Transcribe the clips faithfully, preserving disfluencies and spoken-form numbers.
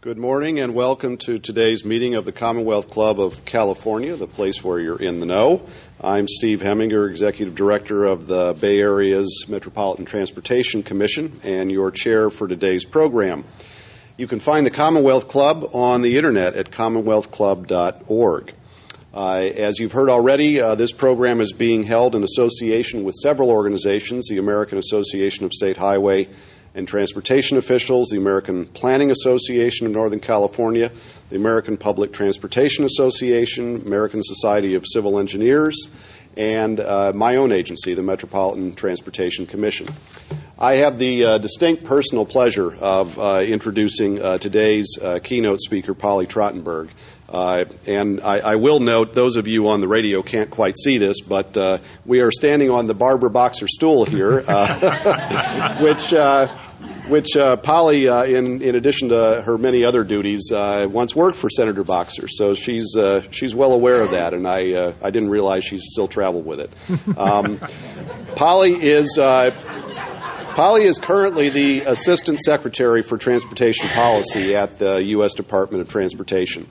Good morning and welcome to today's meeting of the Commonwealth Club of California, the place where you're in the know. I'm Steve Heminger, Executive Director of the Bay Area's Metropolitan Transportation Commission and your chair for today's program. You can find the Commonwealth Club on the internet at commonwealth club dot org. Uh, as you've heard already, uh, this program is being held in association with several organizations, the American Association of State Highway and Transportation Officials, the American Planning Association of Northern California, the American Public Transportation Association, American Society of Civil Engineers, and uh, my own agency, the Metropolitan Transportation Commission. I have the uh, distinct personal pleasure of uh, introducing uh, today's uh, keynote speaker, Polly Trottenberg. Uh, and I, I will note, those of you on the radio can't quite see this, but uh, we are standing on the Barbara Boxer stool here, uh, which uh, which uh, Polly, uh, in, in addition to her many other duties, uh, once worked for Senator Boxer. So she's uh, she's well aware of that, and I uh, I didn't realize she still traveled with it. Um, Polly is. Uh, Polly is currently the Assistant Secretary for Transportation Policy at the U S Department of Transportation.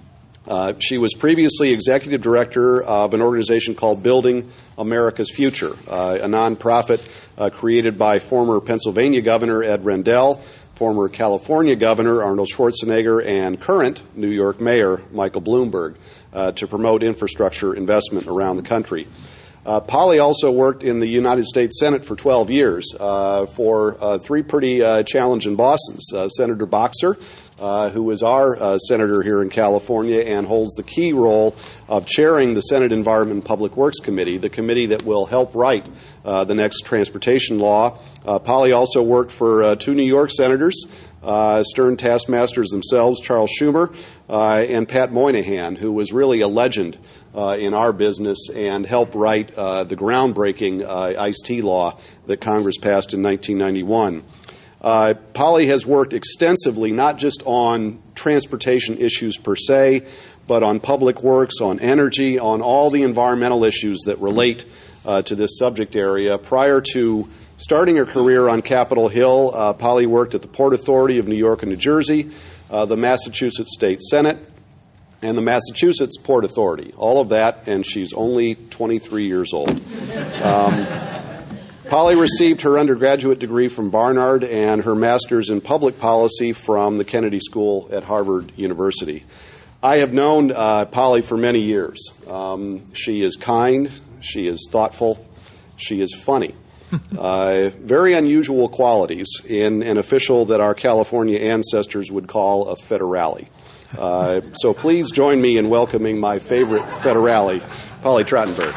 Uh, she was previously Executive Director of an organization called Building America's Future, uh, a nonprofit uh, created by former Pennsylvania Governor Ed Rendell, former California Governor Arnold Schwarzenegger, and current New York Mayor Michael Bloomberg uh, to promote infrastructure investment around the country. Uh, Polly also worked in the United States Senate for twelve years uh, for uh, three pretty uh, challenging bosses. Uh, Senator Boxer, uh, who is our uh, senator here in California and holds the key role of chairing the Senate Environment and Public Works Committee, the committee that will help write uh, the next transportation law. Uh, Polly also worked for uh, two New York senators, uh, stern taskmasters themselves, Charles Schumer uh, and Pat Moynihan, who was really a legend Uh, in our business and helped write uh, the groundbreaking uh, ICE-T law that Congress passed in nineteen ninety-one. Uh, Polly has worked extensively not just on transportation issues per se, but on public works, on energy, on all the environmental issues that relate uh, to this subject area. Prior to starting her career on Capitol Hill, uh, Polly worked at the Port Authority of New York and New Jersey, uh, the Massachusetts State Senate, and the Massachusetts Port Authority. All of that, and she's only twenty-three years old. Um, Polly received her undergraduate degree from Barnard and her master's in public policy from the Kennedy School at Harvard University. I have known uh, Polly for many years. Um, she is kind, she is thoughtful, she is funny. Uh, very unusual qualities in an official that our California ancestors would call a federale. Uh, so please join me in welcoming my favorite federale, Polly Trottenberg.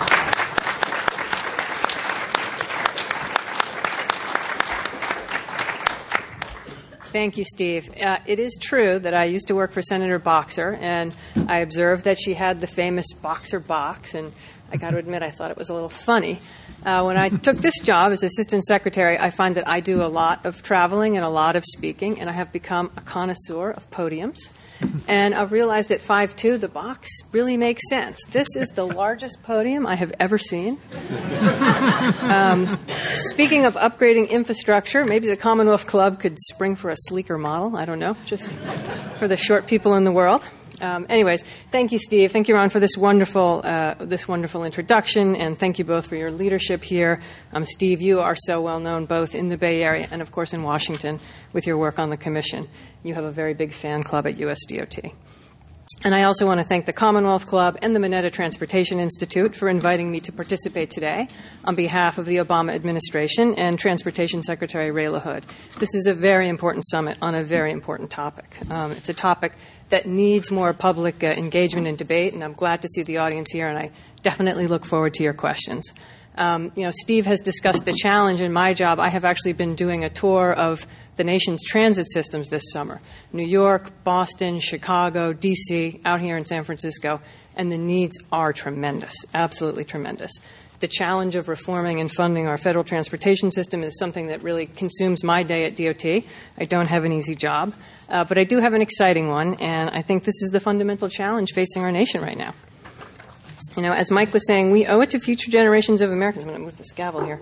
Thank you, Steve. Uh, it is true that I used to work for Senator Boxer, and I observed that she had the famous Boxer box, and I got to admit I thought it was a little funny. Uh, when I took this job as Assistant Secretary, I find that I do a lot of traveling and a lot of speaking, and I have become a connoisseur of podiums. And I've realized at five foot two, the box really makes sense. This is the largest podium I have ever seen. Um, speaking of upgrading infrastructure, maybe the Commonwealth Club could spring for a sleeker model. I don't know, just for the short people in the world. Um, anyways, thank you, Steve. Thank you, Ron, for this wonderful, uh, this wonderful introduction, and thank you both for your leadership here. Um, Steve, you are so well known both in the Bay Area and, of course, in Washington with your work on the Commission. You have a very big fan club at U S D O T. And I also want to thank the Commonwealth Club and the Mineta Transportation Institute for inviting me to participate today on behalf of the Obama administration and Transportation Secretary Ray LaHood. This is a very important summit on a very important topic. Um, it's a topic that needs more public uh, engagement and debate, and I'm glad to see the audience here, and I definitely look forward to your questions. Um, you know, Steve has discussed the challenge in my job. I have actually been doing a tour of the nation's transit systems this summer. New York, Boston, Chicago, D C, out here in San Francisco, and the needs are tremendous, absolutely tremendous. The challenge of reforming and funding our federal transportation system is something that really consumes my day at D O T. I don't have an easy job, uh, but I do have an exciting one, and I think this is the fundamental challenge facing our nation right now. You know, as Mike was saying, we owe it to future generations of Americans. I'm going to move this gavel here.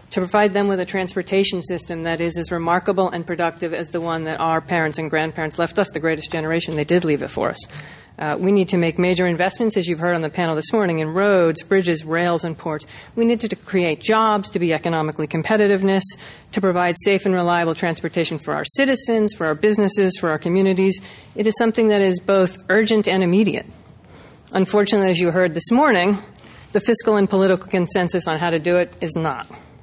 to provide them with a transportation system that is as remarkable and productive as the one that our parents and grandparents left us, the greatest generation. They did leave it for us. Uh, we need to make major investments, as you've heard on the panel this morning, in roads, bridges, rails, and ports. We need to, to create jobs, to be economically competitiveness, to provide safe and reliable transportation for our citizens, for our businesses, for our communities. It is something that is both urgent and immediate. Unfortunately, as you heard this morning, the fiscal and political consensus on how to do it is not.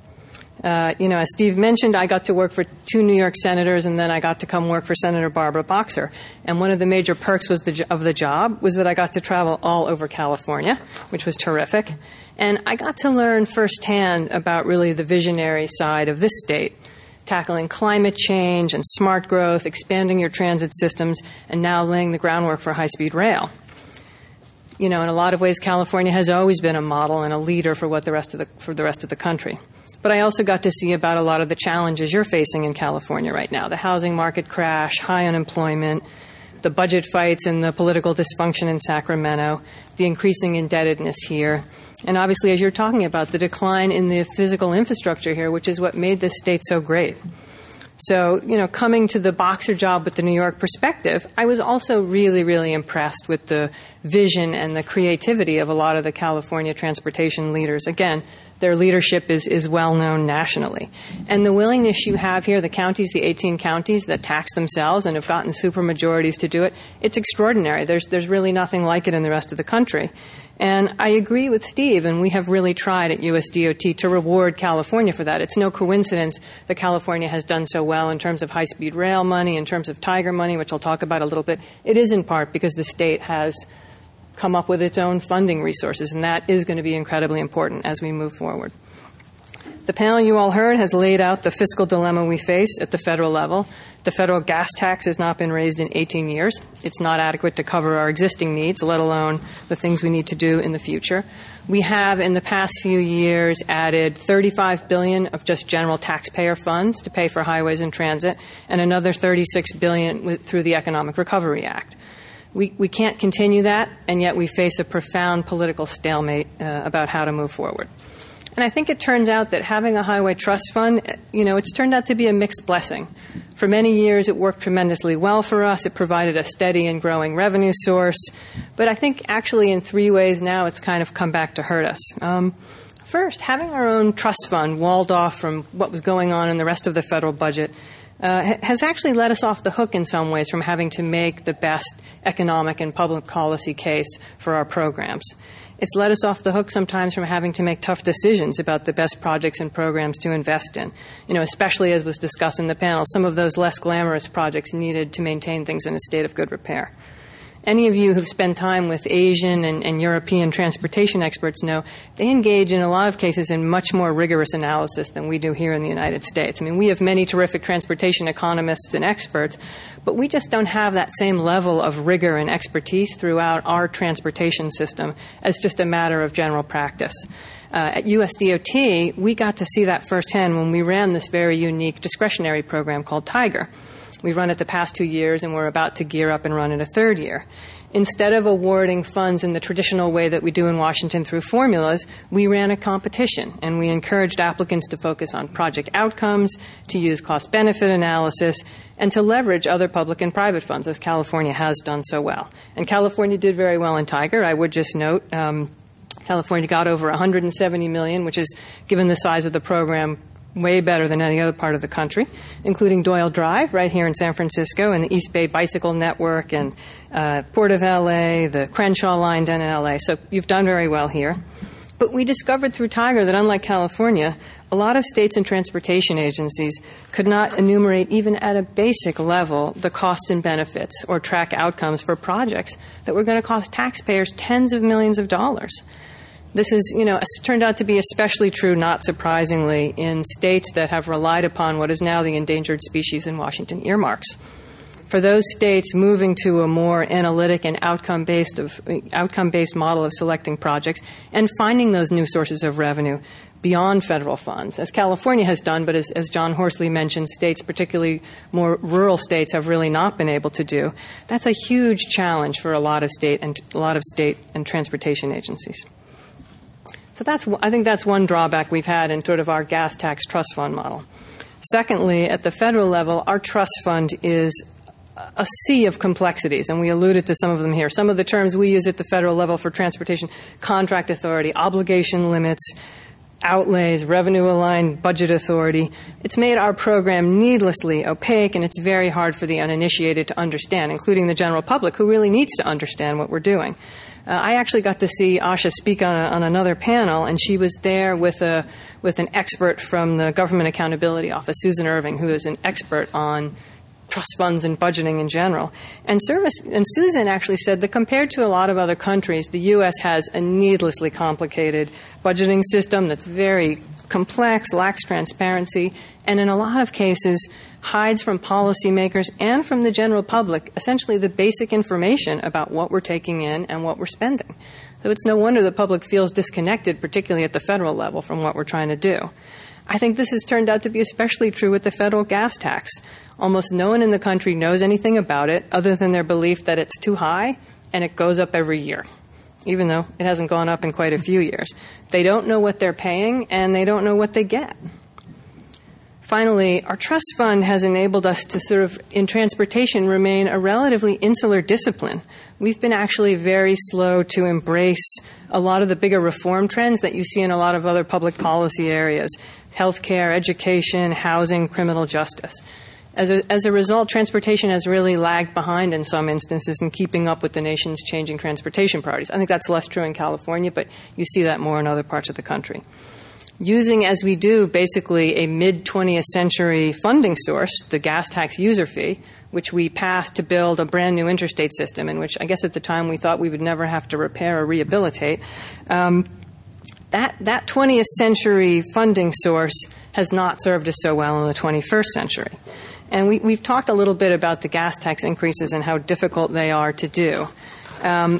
Uh, you know, as Steve mentioned, I got to work for two New York senators, and then I got to come work for Senator Barbara Boxer. And one of the major perks was the, of the job was that I got to travel all over California, which was terrific. And I got to learn firsthand about really the visionary side of this state, tackling climate change and smart growth, expanding your transit systems, and now laying the groundwork for high-speed rail. You know, in a lot of ways, California has always been a model and a leader for what the rest of the for the rest of the country. But I also got to see about a lot of the challenges you're facing in California right now: the housing market crash, high unemployment, the budget fights and the political dysfunction in Sacramento, the increasing indebtedness here, and obviously, as you're talking about, the decline in the physical infrastructure here, which is what made this state so great. So, you know, coming to the Boxer job with the New York perspective, I was also really, really impressed with the vision and the creativity of a lot of the California transportation leaders. Again, their leadership is, is well known nationally. And the willingness you have here, the counties, the eighteen counties that tax themselves and have gotten supermajorities to do it, it's extraordinary. There's, there's really nothing like it in the rest of the country. And I agree with Steve, and we have really tried at U S D O T to reward California for that. It's no coincidence that California has done so well in terms of high-speed rail money, in terms of Tiger money, which I'll talk about a little bit. It is in part because the state has come up with its own funding resources, and that is going to be incredibly important as we move forward. The panel you all heard has laid out the fiscal dilemma we face at the federal level. The federal gas tax has not been raised in eighteen years. It's not adequate to cover our existing needs, let alone the things we need to do in the future. We have, in the past few years, added thirty-five billion dollars of just general taxpayer funds to pay for highways and transit, and another thirty-six billion dollars with, through the Economic Recovery Act. We, we can't continue that, and yet we face a profound political stalemate uh, about how to move forward. And I think it turns out that having a highway trust fund, you know, it's turned out to be a mixed blessing. For many years, it worked tremendously well for us. It provided a steady and growing revenue source. But I think actually in three ways now it's kind of come back to hurt us. Um, first, having our own trust fund walled off from what was going on in the rest of the federal budget uh, has actually let us off the hook in some ways from having to make the best economic and public policy case for our programs. It's let us off the hook sometimes from having to make tough decisions about the best projects and programs to invest in. You know, especially as was discussed in the panel, some of those less glamorous projects needed to maintain things in a state of good repair. Any of you who've spent time with Asian and, and European transportation experts know they engage in a lot of cases in much more rigorous analysis than we do here in the United States. I mean, we have many terrific transportation economists and experts, but we just don't have that same level of rigor and expertise throughout our transportation system as just a matter of general practice. Uh, at U S D O T, we got to see that firsthand when we ran this very unique discretionary program called Tiger. We've run it the past two years, and we're about to gear up and run it a third year. Instead of awarding funds in the traditional way that we do in Washington through formulas, we ran a competition, and we encouraged applicants to focus on project outcomes, to use cost-benefit analysis, and to leverage other public and private funds, as California has done so well. And California did very well in Tiger. I would just note um, California got over one hundred seventy million dollars, which is, given the size of the program, way better than any other part of the country, including Doyle Drive right here in San Francisco and the East Bay Bicycle Network and uh, Port of L A, the Crenshaw Line down in L A. So you've done very well here. But we discovered through Tiger that unlike California, a lot of states and transportation agencies could not enumerate even at a basic level the costs and benefits or track outcomes for projects that were going to cost taxpayers tens of millions of dollars. This is, you know, turned out to be especially true, not surprisingly, in states that have relied upon what is now the endangered species in Washington earmarks. For those states moving to a more analytic and outcome-based of outcome-based model of selecting projects and finding those new sources of revenue beyond federal funds, as California has done, but as, as John Horsley mentioned, states, particularly more rural states, have really not been able to do. That's a huge challenge for a lot of state and a lot of state and transportation agencies. So that's, I think that's one drawback we've had in sort of our gas tax trust fund model. Secondly, at the federal level, our trust fund is a sea of complexities, and we alluded to some of them here. Some of the terms we use at the federal level for transportation: contract authority, obligation limits, outlays, revenue-aligned budget authority. It's made our program needlessly opaque, and it's very hard for the uninitiated to understand, including the general public, who really needs to understand what we're doing. Uh, I actually got to see Asha speak on, a, on another panel, and she was there with a with an expert from the Government Accountability Office, Susan Irving, who is an expert on trust funds and budgeting in general. And, service, and Susan actually said that compared to a lot of other countries, the U S has a needlessly complicated budgeting system that's very complex, lacks transparency, and in a lot of cases hides from policymakers and from the general public essentially the basic information about what we're taking in and what we're spending. So it's no wonder the public feels disconnected, particularly at the federal level, from what we're trying to do. I think this has turned out to be especially true with the federal gas tax. Almost no one in the country knows anything about it other than their belief that it's too high and it goes up every year, even though it hasn't gone up in quite a few years. They don't know what they're paying, and they don't know what they get. Finally, our trust fund has enabled us to sort of, in transportation, remain a relatively insular discipline. We've been actually very slow to embrace a lot of the bigger reform trends that you see in a lot of other public policy areas: healthcare, education, housing, criminal justice. As a, as a result, transportation has really lagged behind in some instances in keeping up with the nation's changing transportation priorities. I think that's less true in California, but you see that more in other parts of the country. Using, as we do, basically a mid-twentieth century funding source, the gas tax user fee, which we passed to build a brand new interstate system, in which I guess at the time we thought we would never have to repair or rehabilitate. Um, that, that twentieth century funding source has not served us so well in the twenty-first century. And we, we've talked a little bit about the gas tax increases and how difficult they are to do. Um,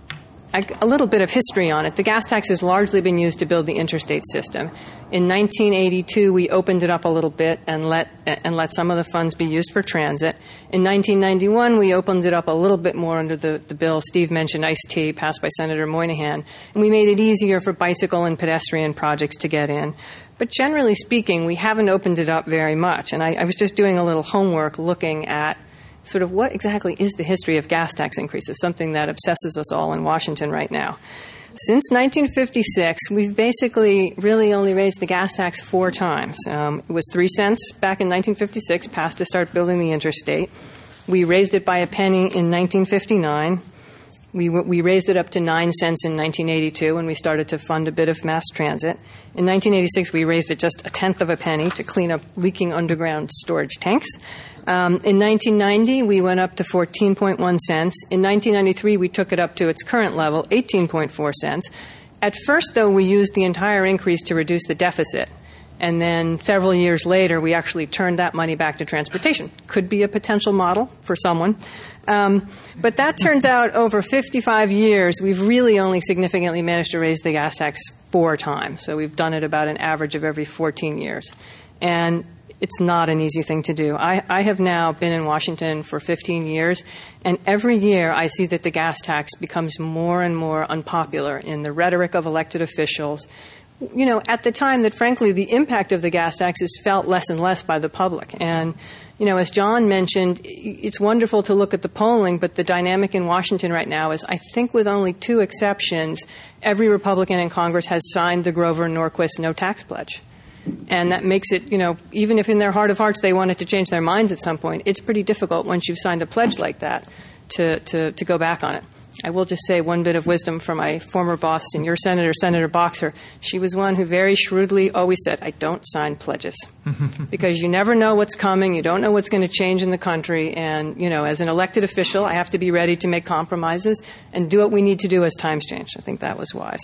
a, a little bit of history on it. The gas tax has largely been used to build the interstate system. In nineteen eighty-two, we opened it up a little bit and let and let some of the funds be used for transit. In nineteen ninety-one, we opened it up a little bit more under the, the bill Steve mentioned, ICE-T, passed by Senator Moynihan, and we made it easier for bicycle and pedestrian projects to get in. But generally speaking, we haven't opened it up very much. And I, I was just doing a little homework looking at sort of what exactly is the history of gas tax increases, something that obsesses us all in Washington right now. Since nineteen fifty-six, we've basically really only raised the gas tax four times. Um, it was three cents back in nineteen fifty-six, passed to start building the interstate. We raised it by a penny in nineteen fifty-nine. We, we raised it up to nine cents in nineteen eighty-two when we started to fund a bit of mass transit. In nineteen eighty-six, we raised it just a tenth of a penny to clean up leaking underground storage tanks. Um, in nineteen ninety, we went up to fourteen point one cents. In nineteen ninety-three, we took it up to its current level, eighteen point four cents. At first, though, we used the entire increase to reduce the deficit. And then several years later, we actually turned that money back to transportation. Could be a potential model for someone. Um, but that turns out over fifty-five years, we've really only significantly managed to raise the gas tax four times. So we've done it about an average of every fourteen years. And it's not an easy thing to do. I, I have now been in Washington for fifteen years, and every year I see that the gas tax becomes more and more unpopular in the rhetoric of elected officials. You know, at the time that, frankly, the impact of the gas tax is felt less and less by the public. And, you know, as John mentioned, it's wonderful to look at the polling, but the dynamic in Washington right now is, I think with only two exceptions, every Republican in Congress has signed the Grover-Norquist no tax pledge. And that makes it, you know, even if in their heart of hearts they wanted to change their minds at some point, it's pretty difficult once you've signed a pledge like that to, to, to go back on it. I will just say one bit of wisdom from my former boss and your senator, Senator Boxer. She was one who very shrewdly always said, I don't sign pledges. Because you never know what's coming. You don't know what's going to change in the country. And, you know, as an elected official, I have to be ready to make compromises and do what we need to do as times change. I think that was wise.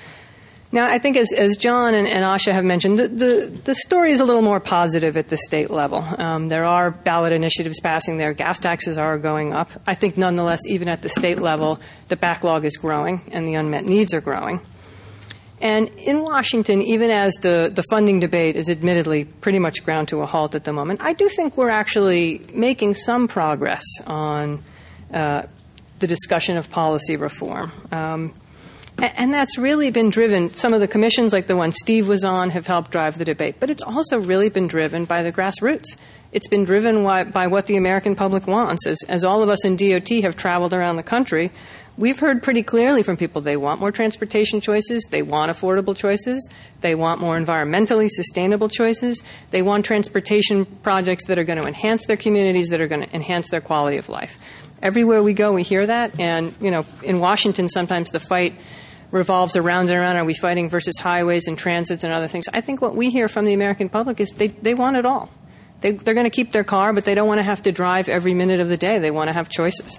Now, I think as, as John and, and Asha have mentioned, the, the, the story is a little more positive at the state level. Um, there are ballot initiatives passing there. Gas taxes are going up. I think nonetheless, even at the state level, the backlog is growing and the unmet needs are growing. And in Washington, even as the, the funding debate is admittedly pretty much ground to a halt at the moment, I do think we're actually making some progress on uh, the discussion of policy reform. Um, And that's really been driven, some of the commissions like the one Steve was on have helped drive the debate, but it's also really been driven by the grassroots. It's been driven by what the American public wants. As, as all of us in D O T have traveled around the country, we've heard pretty clearly from people they want more transportation choices, they want affordable choices, they want more environmentally sustainable choices, they want transportation projects that are going to enhance their communities, that are going to enhance their quality of life. Everywhere we go, we hear that, and, you know, in Washington, sometimes the fight revolves around and around, are we fighting versus highways and transits and other things? I think what we hear from the American public is they, they want it all. They, they're going to keep their car, but they don't want to have to drive every minute of the day. They want to have choices.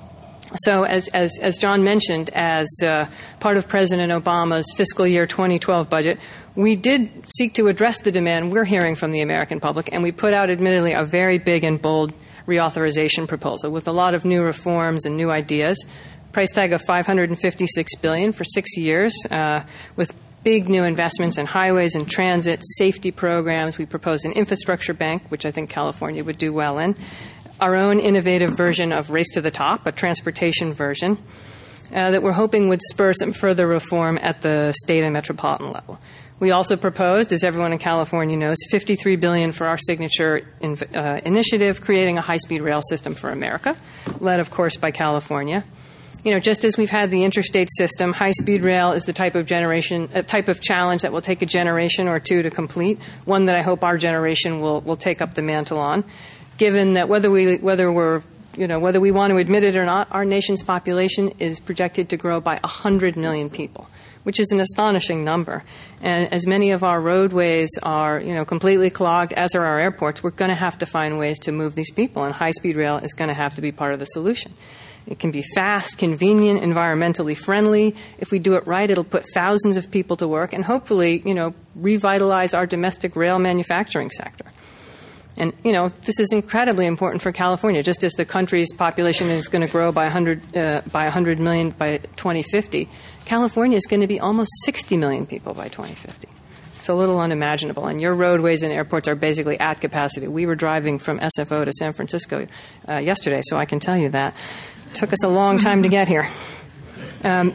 So as, as, as John mentioned, as uh, part of President Obama's fiscal year twenty twelve budget, we did seek to address the demand we're hearing from the American public, and we put out, admittedly, a very big and bold reauthorization proposal with a lot of new reforms and new ideas. Price tag of five hundred fifty-six billion dollars for six years, uh, with big new investments in highways and transit, safety programs. We proposed an infrastructure bank, which I think California would do well in. Our own innovative version of Race to the Top, a transportation version, uh, that we're hoping would spur some further reform at the state and metropolitan level. We also proposed, as everyone in California knows, fifty-three billion dollars for our signature in, uh, initiative, creating a high-speed rail system for America, led, of course, by California. You know, just as we've had the interstate system, high-speed rail is the type of generation, a type of challenge that will take a generation or two to complete, one that I hope our generation will, will take up the mantle on, given that whether we, whether we're, you know, whether we want to admit it or not, our nation's population is projected to grow by one hundred million people, which is an astonishing number. And as many of our roadways are, you know, completely clogged, as are our airports, we're going to have to find ways to move these people, and high-speed rail is going to have to be part of the solution. It can be fast, convenient, environmentally friendly. If we do it right, it'll put thousands of people to work and hopefully, you know, revitalize our domestic rail manufacturing sector. And, you know, this is incredibly important for California. Just as the country's population is going to grow by one hundred, uh, by one hundred million by twenty fifty, California is going to be almost sixty million people by twenty fifty. It's a little unimaginable. And your roadways and airports are basically at capacity. We were driving from S F O to San Francisco uh, yesterday, so I can tell you that. It took us a long time to get here. Um,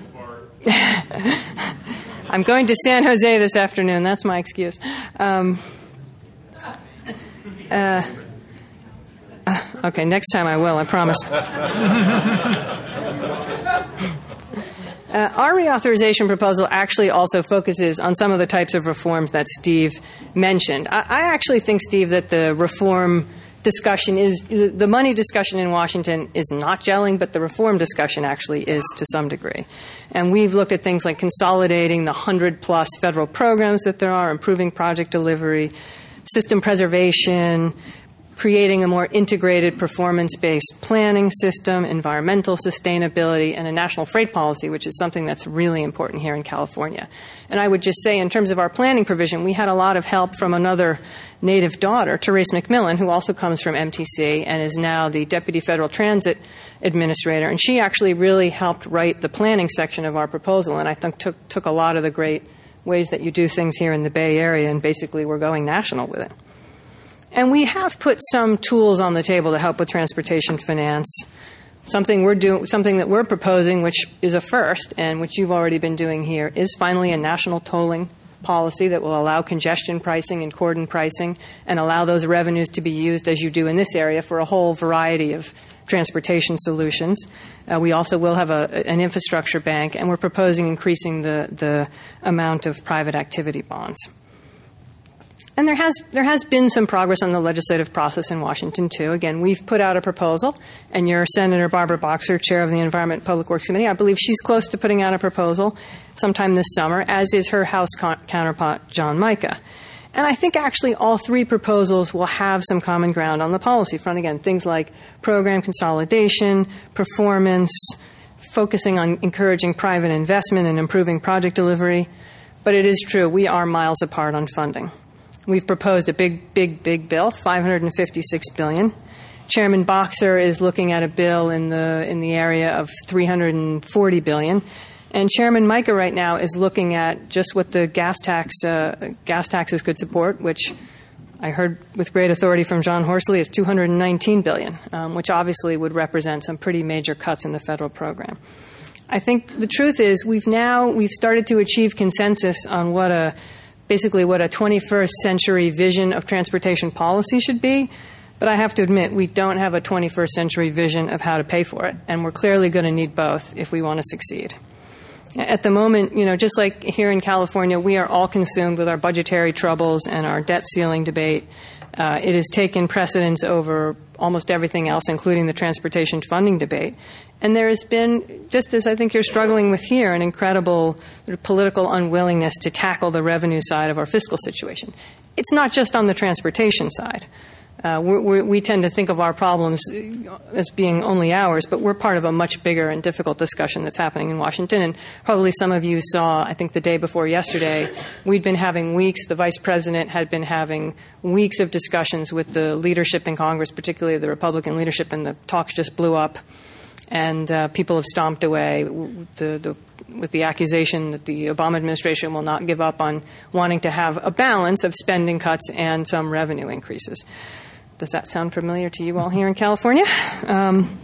I'm going to San Jose this afternoon. That's my excuse. Um, uh, uh, okay, next time I will, I promise. Uh, our reauthorization proposal actually also focuses on some of the types of reforms that Steve mentioned. I, I actually think, Steve, that the reform discussion is, the money discussion in Washington is not gelling, but the reform discussion actually is to some degree. And we've looked at things like consolidating the hundred-plus federal programs that there are, improving project delivery, system preservation, creating a more integrated performance-based planning system, environmental sustainability, and a national freight policy, which is something that's really important here in California. And I would just say, in terms of our planning provision, we had a lot of help from another native daughter, Therese McMillan, who also comes from M T C and is now the Deputy Federal Transit Administrator. And she actually really helped write the planning section of our proposal, and I think took, took a lot of the great ways that you do things here in the Bay Area, and basically we're going national with it. And we have put some tools on the table to help with transportation finance. Something we're doing, something that we're proposing, which is a first, and which you've already been doing here, is finally a national tolling policy that will allow congestion pricing and cordon pricing, and allow those revenues to be used, as you do in this area, for a whole variety of transportation solutions. Uh, we also will have a, an infrastructure bank, and we're proposing increasing the, the amount of private activity bonds. And there has there has been some progress on the legislative process in Washington, too. Again, we've put out a proposal, and your Senator Barbara Boxer, chair of the Environment and Public Works Committee, I believe she's close to putting out a proposal sometime this summer, as is her House con- counterpart, John Mica. And I think actually all three proposals will have some common ground on the policy front. Again, things like program consolidation, performance, focusing on encouraging private investment and improving project delivery. But it is true, we are miles apart on funding. We've proposed a big, big, big bill, five hundred fifty-six billion dollars. Chairman Boxer is looking at a bill in the in the area of three hundred forty billion dollars. And Chairman Mica right now is looking at just what the gas tax uh, gas taxes could support, which I heard with great authority from John Horsley is two hundred nineteen billion dollars, um, which obviously would represent some pretty major cuts in the federal program. I think the truth is we've now we've started to achieve consensus on what a basically what a twenty-first century vision of transportation policy should be. But I have to admit, we don't have a twenty-first century vision of how to pay for it, and we're clearly going to need both if we want to succeed. At the moment, you know, just like here in California, we are all consumed with our budgetary troubles and our debt ceiling debate. Uh, it has taken precedence over almost everything else, including the transportation funding debate. And there has been, just as I think you're struggling with here, an incredible sort of political unwillingness to tackle the revenue side of our fiscal situation. It's not just on the transportation side. Uh, we, we tend to think of our problems as being only ours, but we're part of a much bigger and difficult discussion that's happening in Washington. And probably some of you saw, I think the day before yesterday, we'd been having weeks, the Vice President had been having weeks of discussions with the leadership in Congress, particularly the Republican leadership, and the talks just blew up. And uh, people have stomped away the, the, with the accusation that the Obama administration will not give up on wanting to have a balance of spending cuts and some revenue increases. Does that sound familiar to you all here in California? Um,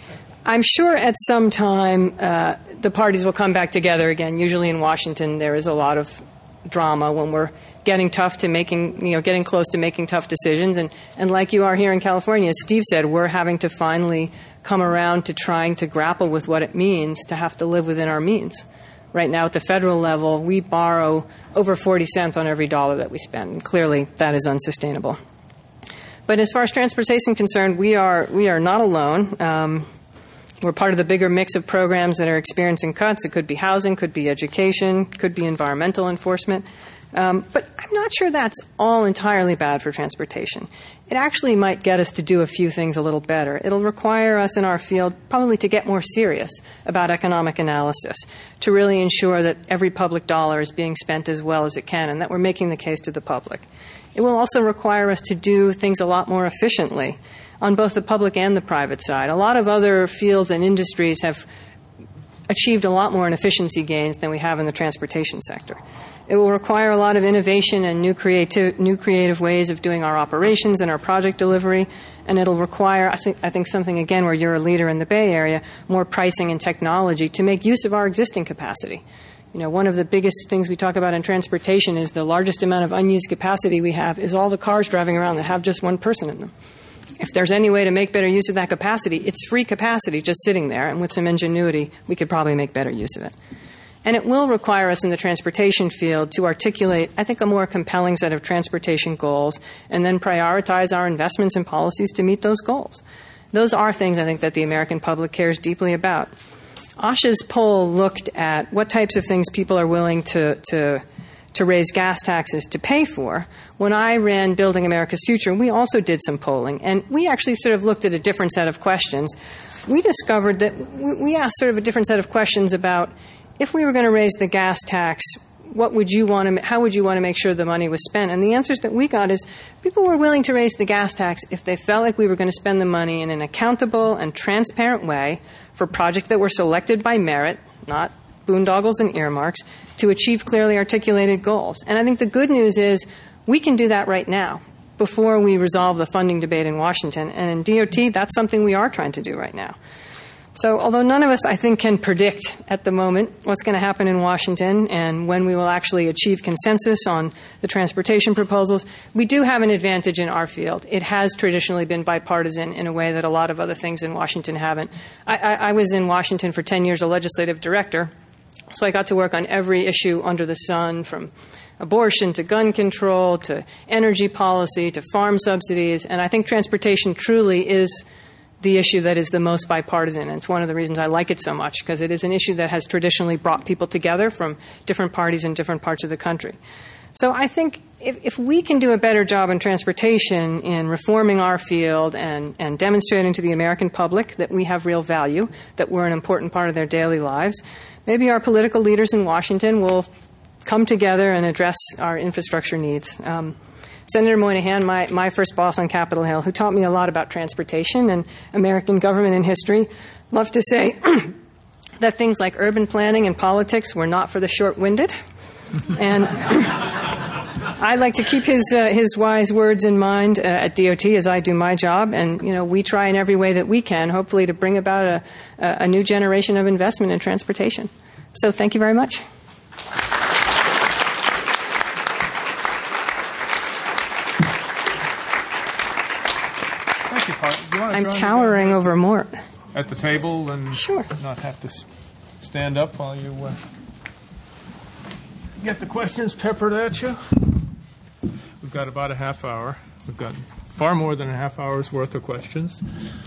I'm sure at some time uh, the parties will come back together again. Usually in Washington there is a lot of drama when we're getting tough to making, you know, getting close to making tough decisions. And, and like you are here in California, as Steve said, we're having to finally come around to trying to grapple with what it means to have to live within our means. Right now at the federal level, we borrow over forty cents on every dollar that we spend. And clearly that is unsustainable. But as far as transportation is concerned, we are we are not alone. Um, we're part of the bigger mix of programs that are experiencing cuts. It could be housing, could be education, could be environmental enforcement. Um, but I'm not sure that's all entirely bad for transportation. It actually might get us to do a few things a little better. It'll require us in our field probably to get more serious about economic analysis, to really ensure that every public dollar is being spent as well as it can and that we're making the case to the public. It will also require us to do things a lot more efficiently on both the public and the private side. A lot of other fields and industries have achieved a lot more in efficiency gains than we have in the transportation sector. It will require a lot of innovation and new creative, new creative ways of doing our operations and our project delivery, and it'll require, I think, I think something, again, where you're a leader in the Bay Area, more pricing and technology to make use of our existing capacity. You know, one of the biggest things we talk about in transportation is the largest amount of unused capacity we have is all the cars driving around that have just one person in them. If there's any way to make better use of that capacity, it's free capacity just sitting there, and with some ingenuity, we could probably make better use of it. And it will require us in the transportation field to articulate, I think, a more compelling set of transportation goals and then prioritize our investments and policies to meet those goals. Those are things, I think, that the American public cares deeply about. OSHA's poll looked at what types of things people are willing to, to, to raise gas taxes to pay for. When I ran Building America's Future, we also did some polling, and we actually sort of looked at a different set of questions. We discovered that we asked sort of a different set of questions about if we were going to raise the gas tax, what would you want to, how would you want to make sure the money was spent? And the answers that we got is people were willing to raise the gas tax if they felt like we were going to spend the money in an accountable and transparent way for projects that were selected by merit, not boondoggles and earmarks, to achieve clearly articulated goals. And I think the good news is we can do that right now before we resolve the funding debate in Washington. And in D O T, that's something we are trying to do right now. So although none of us, I think, can predict at the moment what's going to happen in Washington and when we will actually achieve consensus on the transportation proposals, we do have an advantage in our field. It has traditionally been bipartisan in a way that a lot of other things in Washington haven't. I, I, I was in Washington for ten years, a legislative director, so I got to work on every issue under the sun, from abortion to gun control to energy policy to farm subsidies, and I think transportation truly is the issue that is the most bipartisan. And it's one of the reasons I like it so much, because it is an issue that has traditionally brought people together from different parties in different parts of the country. So I think if, if we can do a better job in transportation in reforming our field and, and demonstrating to the American public that we have real value, that we're an important part of their daily lives, maybe our political leaders in Washington will come together and address our infrastructure needs. Um, Senator Moynihan, my, my first boss on Capitol Hill, who taught me a lot about transportation and American government and history, loved to say that things like urban planning and politics were not for the short-winded. And I like to keep his uh, his wise words in mind uh, at D O T as I do my job, and you know we try in every way that we can, hopefully, to bring about a a new generation of investment in transportation. So, thank you very much. Thank you, Paul. Do you want to I'm join towering me over Mort. at the table and Sure. not have to s- stand up while you uh, get the questions peppered at you? We've got about a half hour. We've got far more than a half hour's worth of questions.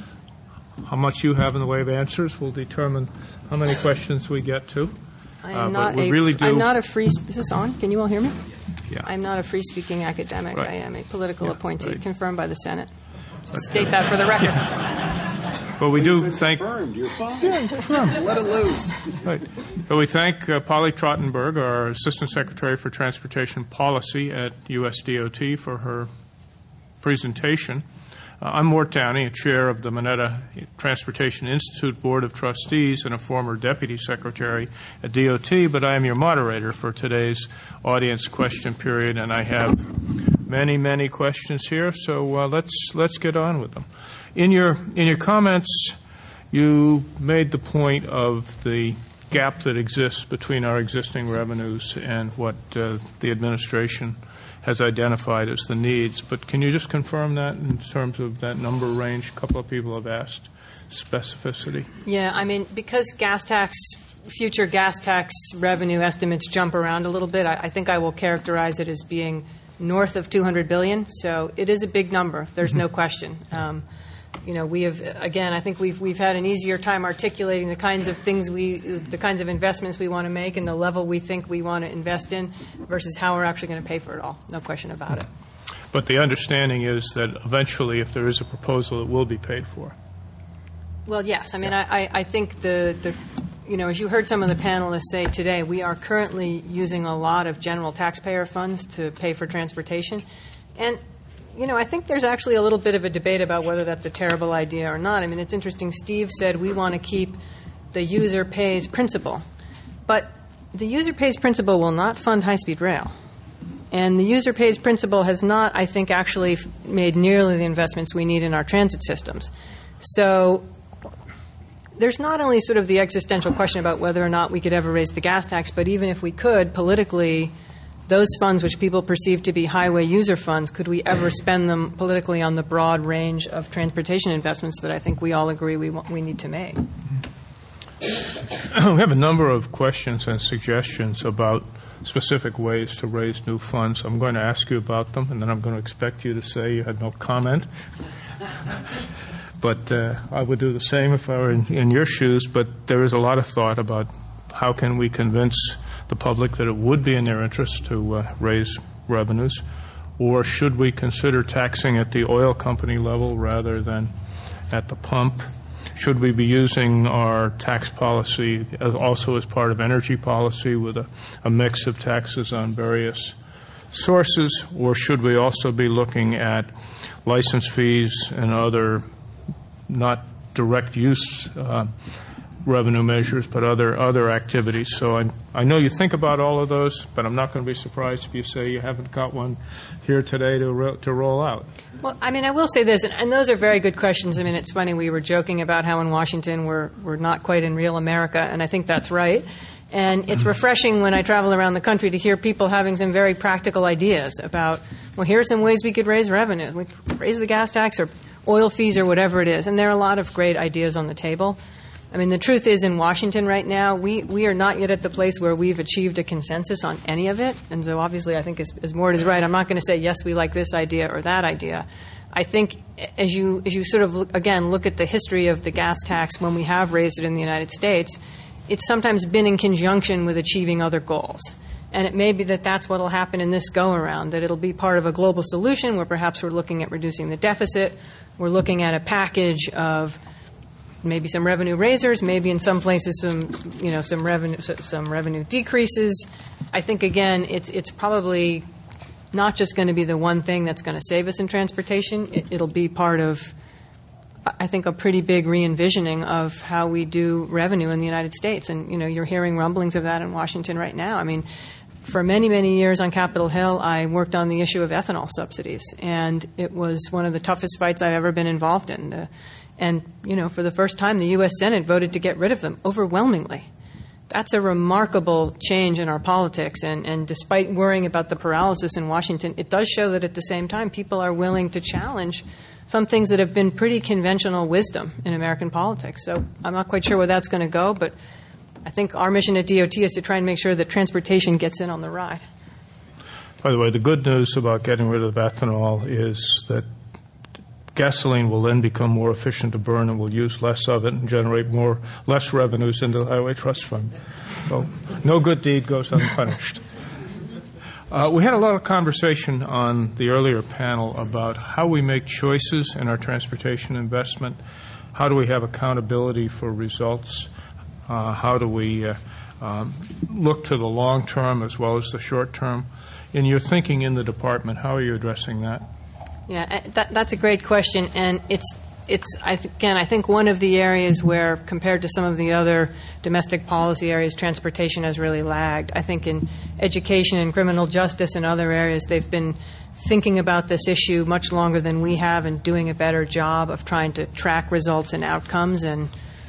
How much you have in the way of answers will determine how many questions we get to. I Uh, am but not we a. really do- I'm not a free. Is this on? Can you all hear me? Yeah. I'm not a free-speaking academic. Right. I am a political Yeah, appointee, right. confirmed by the Senate. Just state that for the record. But we do It's thank. confirmed. You're fine. Let it loose. Right. But we thank uh, Polly Trottenberg, our Assistant Secretary for Transportation Policy at U S D O T, for her presentation. Uh, I'm Mort Downey, Chair of the Minetta Transportation Institute Board of Trustees and a former Deputy Secretary at D O T, but I am your moderator for today's audience question period, and I have many, many questions here, so uh, let's let's get on with them. In your in your comments, you made the point of the gap that exists between our existing revenues and what uh, the administration has identified as the needs. But can you just confirm that in terms of that number range? A couple of people have asked specificity. Yeah, I mean, because gas tax, future gas tax revenue estimates jump around a little bit, I, I think I will characterize it as being north of two hundred billion dollars. So it is a big number. There's no question. Um, you know, we have, again, I think we've we've had an easier time articulating the kinds of things we, the kinds of investments we want to make and the level we think we want to invest in versus how we're actually going to pay for it all. No question about it. But the understanding is that eventually, if there is a proposal, it will be paid for. Well, yes. I mean, I, I, I think the, the, you know, as you heard some of the panelists say today, we are currently using a lot of general taxpayer funds to pay for transportation. And, you know, I think there's actually a little bit of a debate about whether that's a terrible idea or not. I mean, it's interesting. Steve said we want to keep the user pays principle. But the user pays principle will not fund high-speed rail. And the user pays principle has not, I think, actually made nearly the investments we need in our transit systems. So there's not only sort of the existential question about whether or not we could ever raise the gas tax, but even if we could, politically, those funds which people perceive to be highway user funds, could we ever spend them politically on the broad range of transportation investments that I think we all agree we want, we need to make? We have a number of questions and suggestions about specific ways to raise new funds. I'm going to ask you about them, and then I'm going to expect you to say you had no comment. But uh, I would do the same if I were in, in your shoes. But there is a lot of thought about how can we convince the public that it would be in their interest to uh, raise revenues, or should we consider taxing at the oil company level rather than at the pump? Should we be using our tax policy as also as part of energy policy with a, a mix of taxes on various sources, or should we also be looking at license fees and other not direct use uh, revenue measures, but other other activities? So I, I know you think about all of those, but I'm not going to be surprised if you say you haven't got one here today to ro- to roll out. Well, I mean, I will say this, and, and those are very good questions. I mean, it's funny, we were joking about how in Washington we're, we're not quite in real America, and I think that's right. And it's refreshing when I travel around the country to hear people having some very practical ideas about, well, here are some ways we could raise revenue. We could raise the gas tax or oil fees or whatever it is. And there are a lot of great ideas on the table. I mean, the truth is in Washington right now, we, we are not yet at the place where we've achieved a consensus on any of it. And so obviously I think as, as Mort is right, I'm not going to say, yes, we like this idea or that idea. I think as you, as you sort of, look, again, look at the history of the gas tax when we have raised it in the United States, it's sometimes been in conjunction with achieving other goals. And it may be that that's what will happen in this go-around, that it'll be part of a global solution where perhaps we're looking at reducing the deficit, we're looking at a package of maybe some revenue raisers, maybe in some places some, you know, some revenue some revenue decreases. I think, again, it's it's probably not just going to be the one thing that's going to save us in transportation. It, it'll be part of, I think, a pretty big re-envisioning of how we do revenue in the United States. And, you know, you're hearing rumblings of that in Washington right now. I mean, for many, many years on Capitol Hill, I worked on the issue of ethanol subsidies, and it was one of the toughest fights I've ever been involved in. Uh, and, you know, for the first time, the U S Senate voted to get rid of them overwhelmingly. That's a remarkable change in our politics, and, and despite worrying about the paralysis in Washington, it does show that at the same time people are willing to challenge some things that have been pretty conventional wisdom in American politics. So I'm not quite sure where that's going to go, but I think our mission at D O T is to try and make sure that transportation gets in on the ride. By the way, the good news about getting rid of ethanol is that gasoline will then become more efficient to burn, and we'll use less of it and generate more less revenues into the Highway Trust Fund. So no good deed goes unpunished. Uh, we had a lot of conversation on the earlier panel about how we make choices in our transportation investment. How do we have accountability for results? Uh, how do we uh, um, look to the long term as well as the short term? In your thinking in the department, how are you addressing that? Yeah, that, that's a great question, and it's it's I th- again I think one of the areas where, compared to some of the other domestic policy areas, transportation has really lagged. I think in education and criminal justice and other areas, they've been thinking about this issue much longer than we have, and doing a better job of trying to track results and outcomes and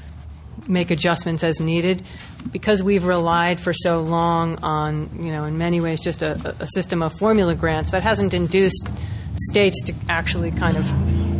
make adjustments as needed. Because we've relied for so long on, you know, in many ways just a, a system of formula grants, that hasn't induced states to actually kind of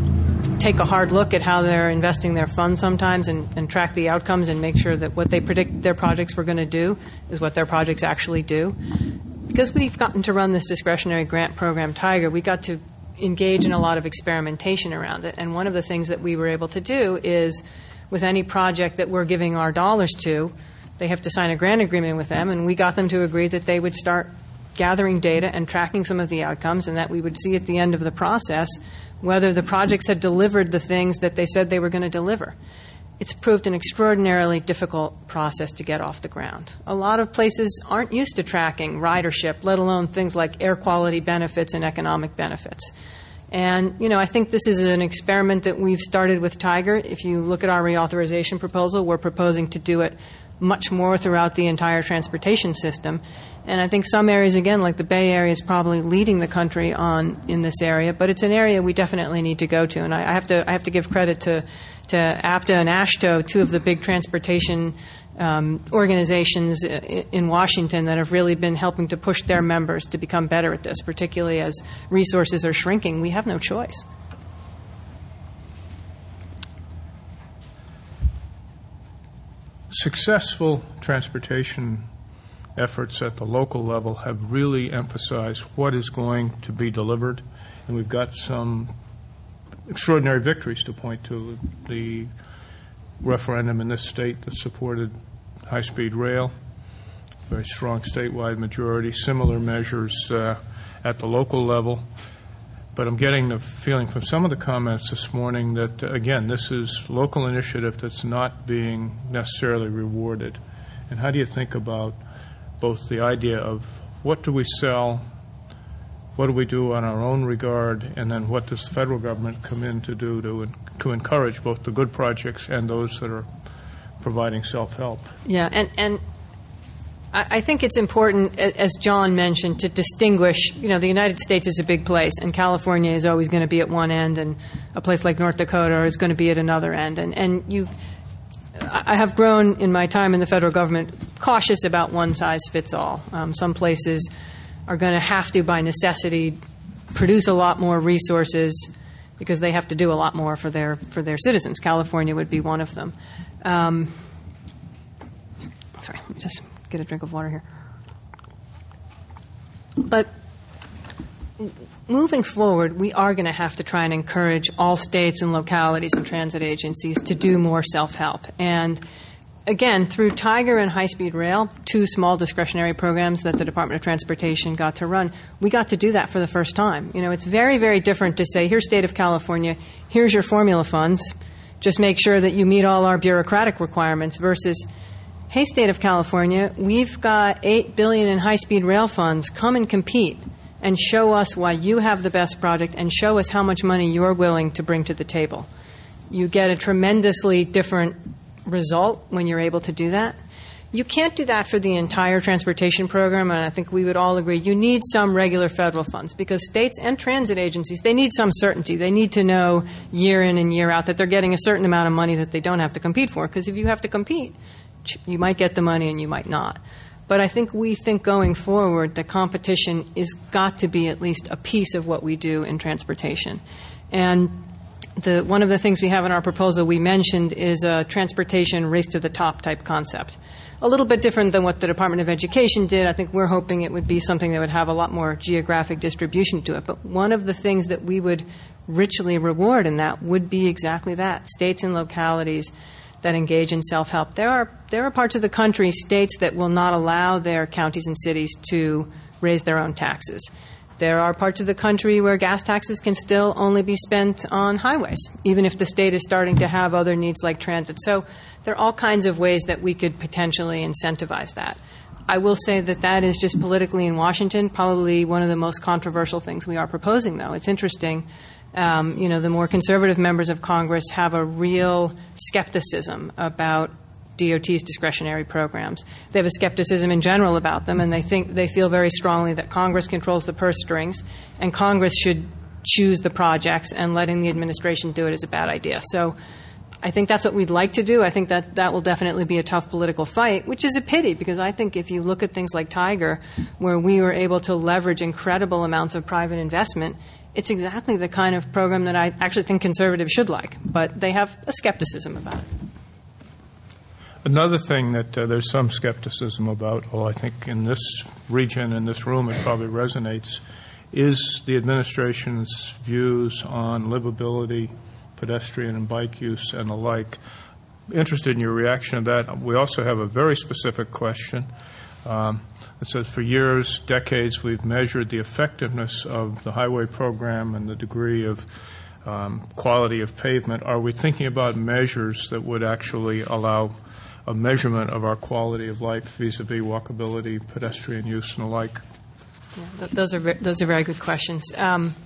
take a hard look at how they're investing their funds sometimes, and, and track the outcomes and make sure that what they predict their projects were going to do is what their projects actually do. Because we've gotten to run this discretionary grant program, Tiger, we got to engage in a lot of experimentation around it. And one of the things that we were able to do is, with any project that we're giving our dollars to, they have to sign a grant agreement with them, and we got them to agree that they would start gathering data and tracking some of the outcomes, and that we would see at the end of the process whether the projects had delivered the things that they said they were going to deliver. It's proved an extraordinarily difficult process to get off the ground. A lot of places aren't used to tracking ridership, let alone things like air quality benefits and economic benefits. And, you know, I think this is an experiment that we've started with Tiger. If you look at our reauthorization proposal, we're proposing to do it much more throughout the entire transportation system. And I think some areas, again, like the Bay Area, is probably leading the country on in this area, but it's an area we definitely need to go to. And I, I have to I have to give credit to to APTA and AASHTO, two of the big transportation um, organizations in Washington that have really been helping to push their members to become better at this, particularly as resources are shrinking. We have no choice. Successful transportation efforts at the local level have really emphasized what is going to be delivered, and we've got some extraordinary victories to point to. The referendum in this state that supported high-speed rail, very strong statewide majority, similar measures uh, at the local level. But I'm getting the feeling from some of the comments this morning that, uh, again, this is local initiative that's not being necessarily rewarded. And how do you think about both the idea of what do we sell, what do we do on our own regard, and then what does the federal government come in to do to to encourage both the good projects and those that are providing self-help? Yeah, and, and I, I think it's important, as John mentioned, to distinguish, you know, the United States is a big place, and California is always going to be at one end, and a place like North Dakota is going to be at another end. And, and you I have grown in my time in the federal government cautious about one size fits all. Um, some places are going to have to, by necessity, produce a lot more resources because they have to do a lot more for their for their citizens. California would be one of them. Um, sorry, let me just get a drink of water here. But moving forward, we are going to have to try and encourage all states and localities and transit agencies to do more self-help. And again, through Tiger and high-speed rail, two small discretionary programs that the Department of Transportation got to run, we got to do that for the first time. You know, it's very, very different to say, here's State of California, here's your formula funds, just make sure that you meet all our bureaucratic requirements, versus, hey, State of California, we've got eight billion dollars in high-speed rail funds, come and compete and show us why you have the best project and show us how much money you're willing to bring to the table. You get a tremendously different result when you're able to do that. You can't do that for the entire transportation program, and I think we would all agree you need some regular federal funds because states and transit agencies, they need some certainty. They need to know year in and year out that they're getting a certain amount of money that they don't have to compete for, because if you have to compete, you might get the money and you might not. But I think we think going forward that competition is got to be at least a piece of what we do in transportation. And the, one of the things we have in our proposal we mentioned is a transportation race-to-the-top type concept. A little bit different than what the Department of Education did. I think we're hoping it would be something that would have a lot more geographic distribution to it. But one of the things that we would richly reward in that would be exactly that, states and localities that engage in self-help. There are there are parts of the country, states that will not allow their counties and cities to raise their own taxes. There are parts of the country where gas taxes can still only be spent on highways, even if the state is starting to have other needs like transit. So there are all kinds of ways that we could potentially incentivize that. I will say that that is just politically in Washington probably one of the most controversial things we are proposing, though. It's interesting. Um, you know, the more conservative members of Congress have a real skepticism about D O T's discretionary programs. They have a skepticism in general about them, and they think they feel very strongly that Congress controls the purse strings, and Congress should choose the projects, and letting the administration do it is a bad idea. So I think that's what we'd like to do. I think that that will definitely be a tough political fight, which is a pity, because I think if you look at things like Tiger, where we were able to leverage incredible amounts of private investment, it's exactly the kind of program that I actually think conservatives should like, but they have a skepticism about it. Another thing that uh, there's some skepticism about, well, I think in this region, in this room, it probably resonates, is the administration's views on livability, pedestrian and bike use, and the like. Interested in your reaction to that. We also have a very specific question. Um, it says, for years, decades, we've measured the effectiveness of the highway program and the degree of um, quality of pavement. Are we thinking about measures that would actually allow a measurement of our quality of life vis-a-vis walkability, pedestrian use, and the like? Yeah, th- those are ve- those are very good questions. Um,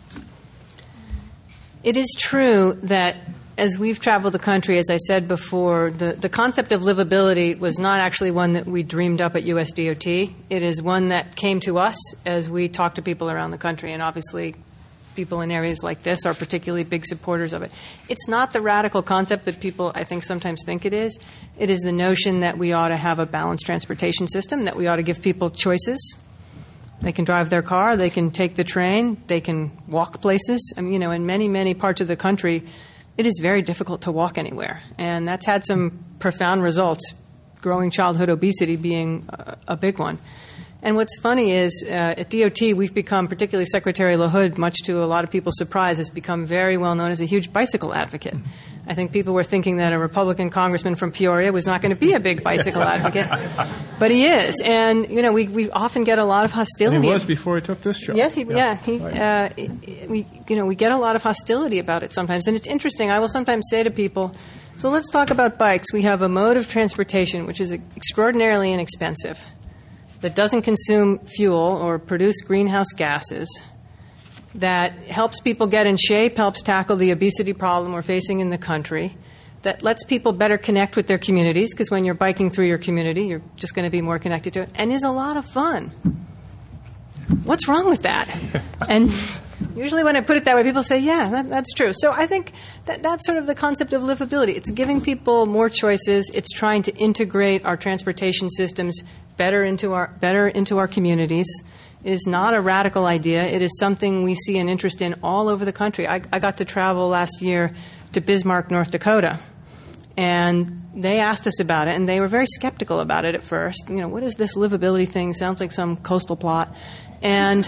it is true that as we've traveled the country, as I said before, the, the concept of livability was not actually one that we dreamed up at U S D O T. It is one that came to us as we talked to people around the country, and obviously people in areas like this are particularly big supporters of it. It's not the radical concept that people, I think, sometimes think it is. It is the notion that we ought to have a balanced transportation system, that we ought to give people choices. They can drive their car, they can take the train, they can walk places. I mean, you know, in many, many parts of the country, it is very difficult to walk anywhere. And that's had some profound results, growing childhood obesity being a, a big one. And what's funny is uh, at D O T, we've become, particularly Secretary LaHood, much to a lot of people's surprise, has become very well known as a huge bicycle advocate. I think people were thinking that a Republican congressman from Peoria was not going to be a big bicycle advocate, but he is. And, you know, we, we often get a lot of hostility. And he was before he took this job. Yes, he, yeah. yeah he, uh, we, you know, we get a lot of hostility about it sometimes. And it's interesting. I will sometimes say to people, so let's talk about bikes. We have a mode of transportation which is extraordinarily inexpensive, that doesn't consume fuel or produce greenhouse gases, that helps people get in shape, helps tackle the obesity problem we're facing in the country, that lets people better connect with their communities, because when you're biking through your community, you're just going to be more connected to it, and is a lot of fun. What's wrong with that? And usually when I put it that way, people say, yeah, that, that's true. So I think that that's sort of the concept of livability. It's giving people more choices. It's trying to integrate our transportation systems better into our better into our communities. It is not a radical idea. It is something we see an interest in all over the country. I, I got to travel last year to Bismarck, North Dakota, and they asked us about it, and they were very skeptical about it at first. You know, what is this livability thing? Sounds like some coastal plot. And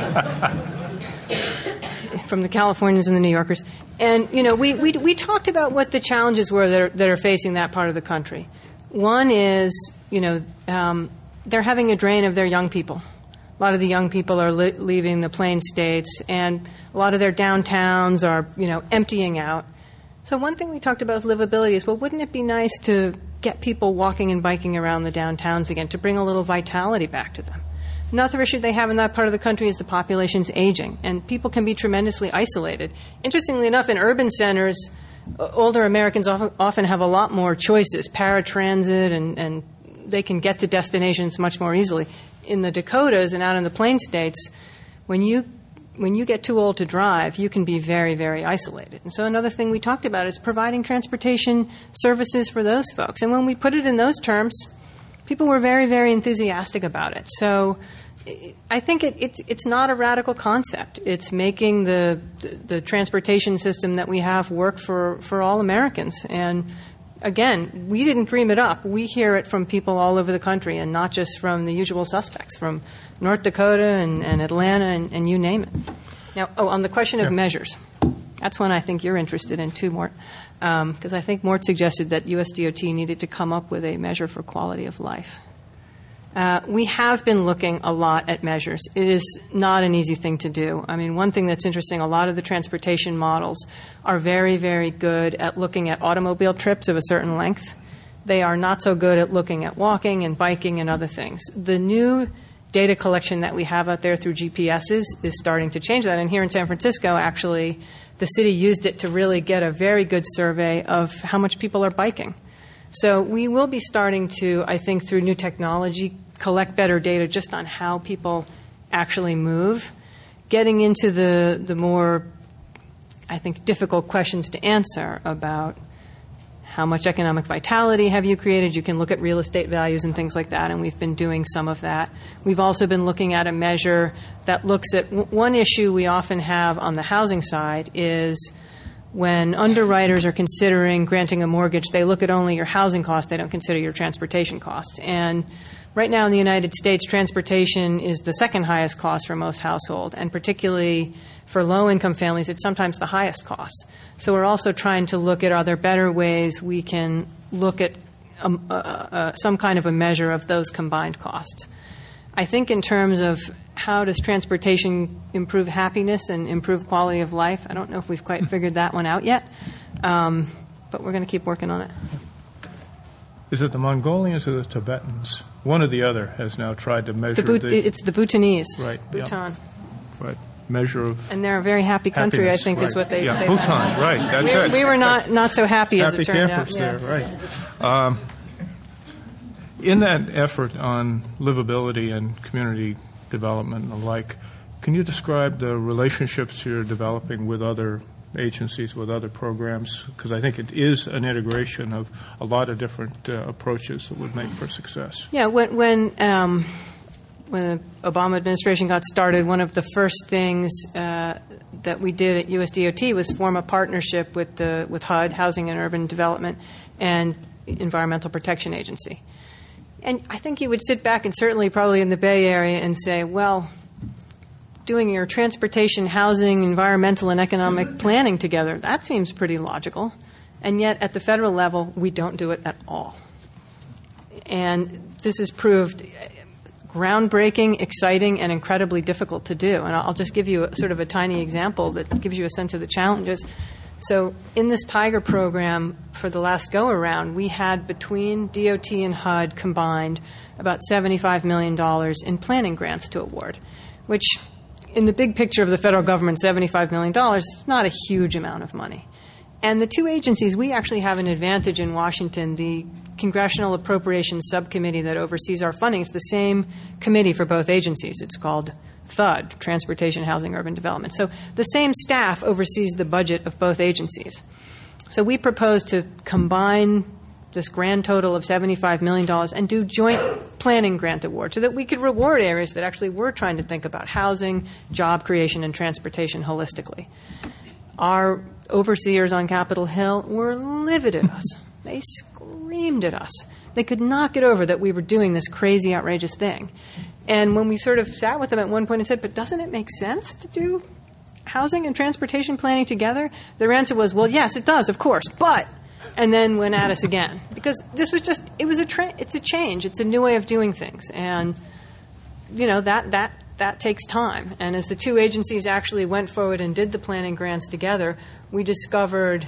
from the Californians and the New Yorkers. And, you know, we, we, we talked about what the challenges were that are, that are facing that part of the country. One is, you know, um, they're having a drain of their young people. A lot of the young people are li- leaving the Plain States, and a lot of their downtowns are, you know, emptying out. So one thing we talked about with livability is, well, wouldn't it be nice to get people walking and biking around the downtowns again, to bring a little vitality back to them? Another issue they have in that part of the country is the population's aging, and people can be tremendously isolated. Interestingly enough, in urban centers, older Americans often have a lot more choices, paratransit and, and they can get to destinations much more easily. In the Dakotas and out in the Plain States, when you when you get too old to drive, you can be very, very isolated. And so another thing we talked about is providing transportation services for those folks. And when we put it in those terms, people were very, very enthusiastic about it. So I think it, it's it's not a radical concept. It's making the, the the transportation system that we have work for, for all Americans. And again, we didn't dream it up. We hear it from people all over the country, and not just from the usual suspects, from North Dakota and, and Atlanta and, and you name it. Now, oh, on the question of yeah. measures, that's one I think you're interested in too, Mort, because um, I think Mort suggested that U S D O T needed to come up with a measure for quality of life. Uh, we have been looking a lot at measures. It is not an easy thing to do. I mean, one thing that's interesting, a lot of the transportation models are very, very good at looking at automobile trips of a certain length. They are not so good at looking at walking and biking and other things. The new data collection that we have out there through G P Ss is starting to change that. And here in San Francisco, actually, the city used it to really get a very good survey of how much people are biking. So we will be starting to, I think, through new technology, collect better data just on how people actually move, getting into the, the more, I think, difficult questions to answer about how much economic vitality have you created. You can look at real estate values and things like that, and we've been doing some of that. We've also been looking at a measure that looks at w- one issue we often have on the housing side is when underwriters are considering granting a mortgage, they look at only your housing cost. They don't consider your transportation cost. And right now in the United States, transportation is the second highest cost for most households, and particularly for low-income families, it's sometimes the highest cost. So we're also trying to look at, are there better ways we can look at um, uh, uh, some kind of a measure of those combined costs. I think in terms of how does transportation improve happiness and improve quality of life, I don't know if we've quite figured that one out yet, um, but we're going to keep working on it. Is it the Mongolians or the Tibetans? One or the other has now tried to measure the... Boot, the it's the Bhutanese. Right. Bhutan. Yep. Right. Measure of And they're a very happy country, happiness, I think, right. is what they... Yeah, they Bhutan, found. right. That's we, it. We were not, not so happy, happy as it turned campers out. there, Yeah. right. Um, in that effort on livability and community development and the like, can you describe the relationships you're developing with other agencies, with other programs? Because I think it is an integration of a lot of different uh, approaches that would make for success. Yeah, when when, um, when the Obama administration got started, one of the first things uh, that we did at U S D O T was form a partnership with the with H U D, Housing and Urban Development, and Environmental Protection Agency. And I think you would sit back, and certainly probably in the Bay Area, and say, well, doing your transportation, housing, environmental, and economic planning together, that seems pretty logical. And yet at the federal level, we don't do it at all. And this has proved groundbreaking, exciting, and incredibly difficult to do. And I'll just give you a, sort of a tiny example that gives you a sense of the challenges. So in this Tiger program, for the last go-around, we had between D O T and H U D combined about seventy-five million dollars in planning grants to award, which in the big picture of the federal government, seventy-five million dollars is not a huge amount of money. And the two agencies, we actually have an advantage in Washington. The Congressional Appropriations Subcommittee that oversees our funding is the same committee for both agencies. It's called T H U D, Transportation, Housing, Urban Development. So the same staff oversees the budget of both agencies. So we propose to combine this grand total of seventy-five million dollars and do joint planning grant awards so that we could reward areas that actually were trying to think about housing, job creation, and transportation holistically. Our overseers on Capitol Hill were livid at us. They screamed at us. They could not get over that we were doing this crazy, outrageous thing. And when we sort of sat with them at one point and said, but doesn't it make sense to do housing and transportation planning together? Their answer was, well, yes, it does, of course, but, and then went at us again. Because this was just, it was a tra- it's a change. It's a new way of doing things. And, you know, that, that, that takes time. And as the two agencies actually went forward and did the planning grants together, we discovered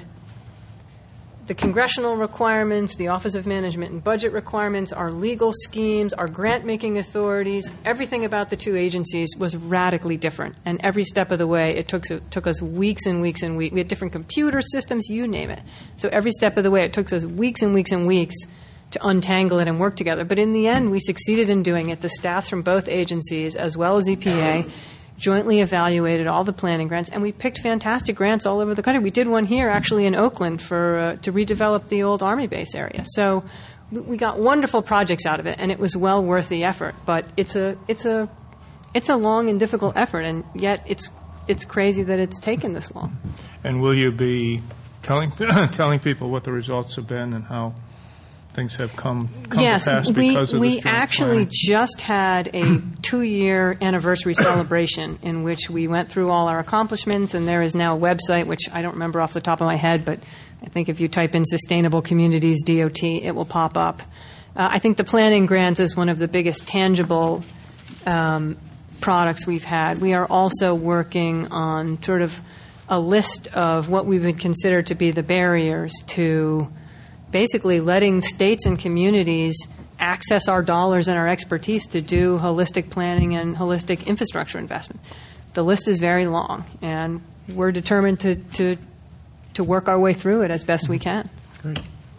the congressional requirements, the Office of Management and Budget requirements, our legal schemes, our grant-making authorities, everything about the two agencies was radically different. And every step of the way, it took, it took us weeks and weeks and weeks. We had different computer systems, you name it. So every step of the way, it took us weeks and weeks and weeks to untangle it and work together. But in the end, we succeeded in doing it. The staffs from both agencies, as well as E P A, jointly evaluated all the planning grants, and we picked fantastic grants all over the country. We did one here, actually, in Oakland for uh, to redevelop the old Army base area. So we got wonderful projects out of it, and it was well worth the effort. But it's a it's a it's a long and difficult effort, and yet it's it's crazy that it's taken this long. And will you be telling telling people what the results have been and how things have come, come yes, to pass we, because of we this joint actually planning? just had a two-year anniversary celebration in which we went through all our accomplishments, and there is now a website, which I don't remember off the top of my head, but I think if you type in Sustainable Communities D O T, it will pop up. Uh, I think the planning grants is one of the biggest tangible um, products we've had. We are also working on sort of a list of what we would consider to be the barriers to basically letting states and communities access our dollars and our expertise to do holistic planning and holistic infrastructure investment. The list is very long, and we're determined to, to, to work our way through it as best we can. Great.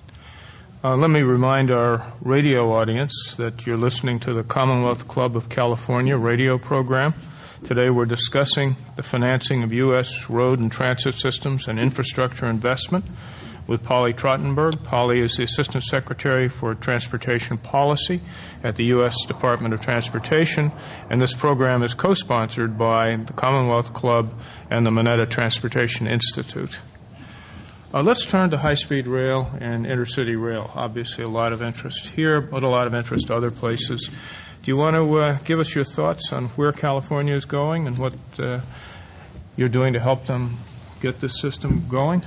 Uh, let me remind our radio audience that you're listening to the Commonwealth Club of California radio program. Today we're discussing the financing of U S road and transit systems and infrastructure investment with Polly Trottenberg. Polly is the Assistant Secretary for Transportation Policy at the U S Department of Transportation, and this program is co-sponsored by the Commonwealth Club and the Mineta Transportation Institute. Uh, let's turn to high-speed rail and intercity rail. Obviously a lot of interest here, but a lot of interest other places. Do you want to uh, give us your thoughts on where California is going and what uh, you're doing to help them get this system going?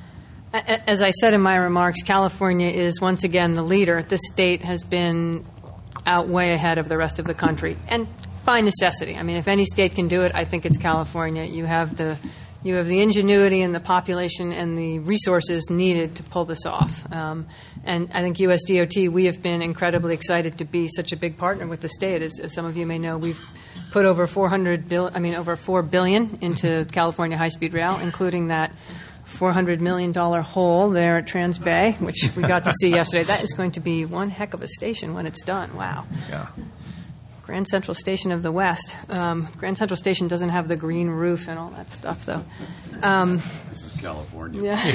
As I said in my remarks, California is once again the leader. This state has been out way ahead of the rest of the country, and by necessity. I mean, if any state can do it, I think it's California. You have the you have the ingenuity and the population and the resources needed to pull this off. Um, and I think U S D O T, we have been incredibly excited to be such a big partner with the state. As, as some of you may know, we've put over four hundred bill, I mean, over four billion into California high-speed rail, including that four hundred million dollars hole there at Trans Bay, which we got to see yesterday. That is going to be one heck of a station when it's done. Wow. Yeah. Grand Central Station of the West. Um, Grand Central Station doesn't have the green roof and all that stuff, though. Um, this is California. Yeah.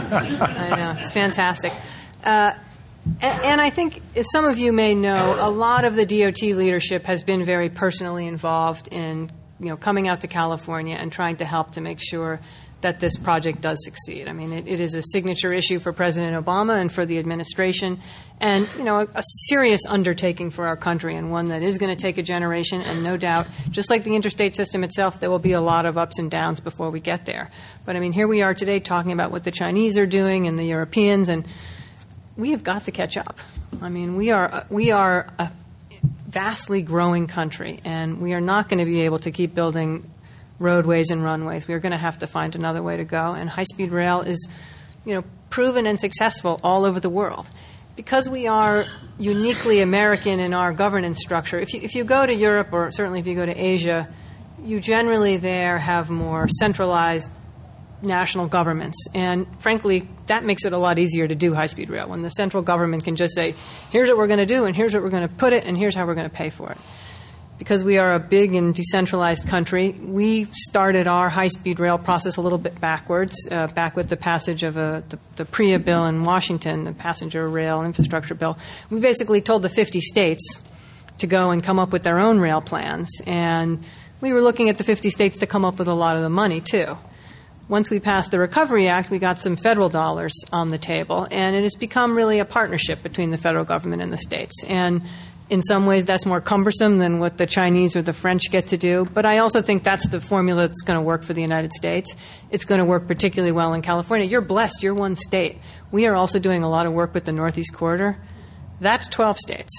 I know. It's fantastic. Uh, and, and I think, as some of you may know, a lot of the D O T leadership has been very personally involved in, you know, coming out to California and trying to help to make sure that this project does succeed. I mean, it, it is a signature issue for President Obama and for the administration, and, you know, a, a serious undertaking for our country, and one that is going to take a generation, and no doubt, just like the interstate system itself, there will be a lot of ups and downs before we get there. But, I mean, here we are today talking about what the Chinese are doing and the Europeans, and we have got to catch up. I mean, we are we are a vastly growing country, and we are not going to be able to keep building roadways and runways. We are going to have to find another way to go, and high-speed rail is, you know, proven and successful all over the world. Because we are uniquely American in our governance structure, if you, if you go to Europe, or certainly if you go to Asia, you generally there have more centralized national governments. And frankly, that makes it a lot easier to do high-speed rail, when the central government can just say, here's what we're going to do, and here's what we're going to put it, and here's how we're going to pay for it. Because we are a big and decentralized country, we started our high-speed rail process a little bit backwards, uh, back with the passage of a, the, the P R I A bill in Washington, the Passenger Rail Infrastructure Bill. We basically told the fifty states to go and come up with their own rail plans, and we were looking at the fifty states to come up with a lot of the money, too. Once we passed the Recovery Act, we got some federal dollars on the table, and it has become really a partnership between the federal government and the states. And in some ways, that's more cumbersome than what the Chinese or the French get to do. But I also think that's the formula that's going to work for the United States. It's going to work particularly well in California. You're blessed. You're one state. We are also doing a lot of work with the Northeast Corridor. That's twelve states.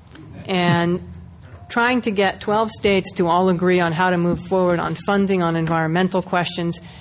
And trying to get twelve states to all agree on how to move forward on funding, on environmental questions,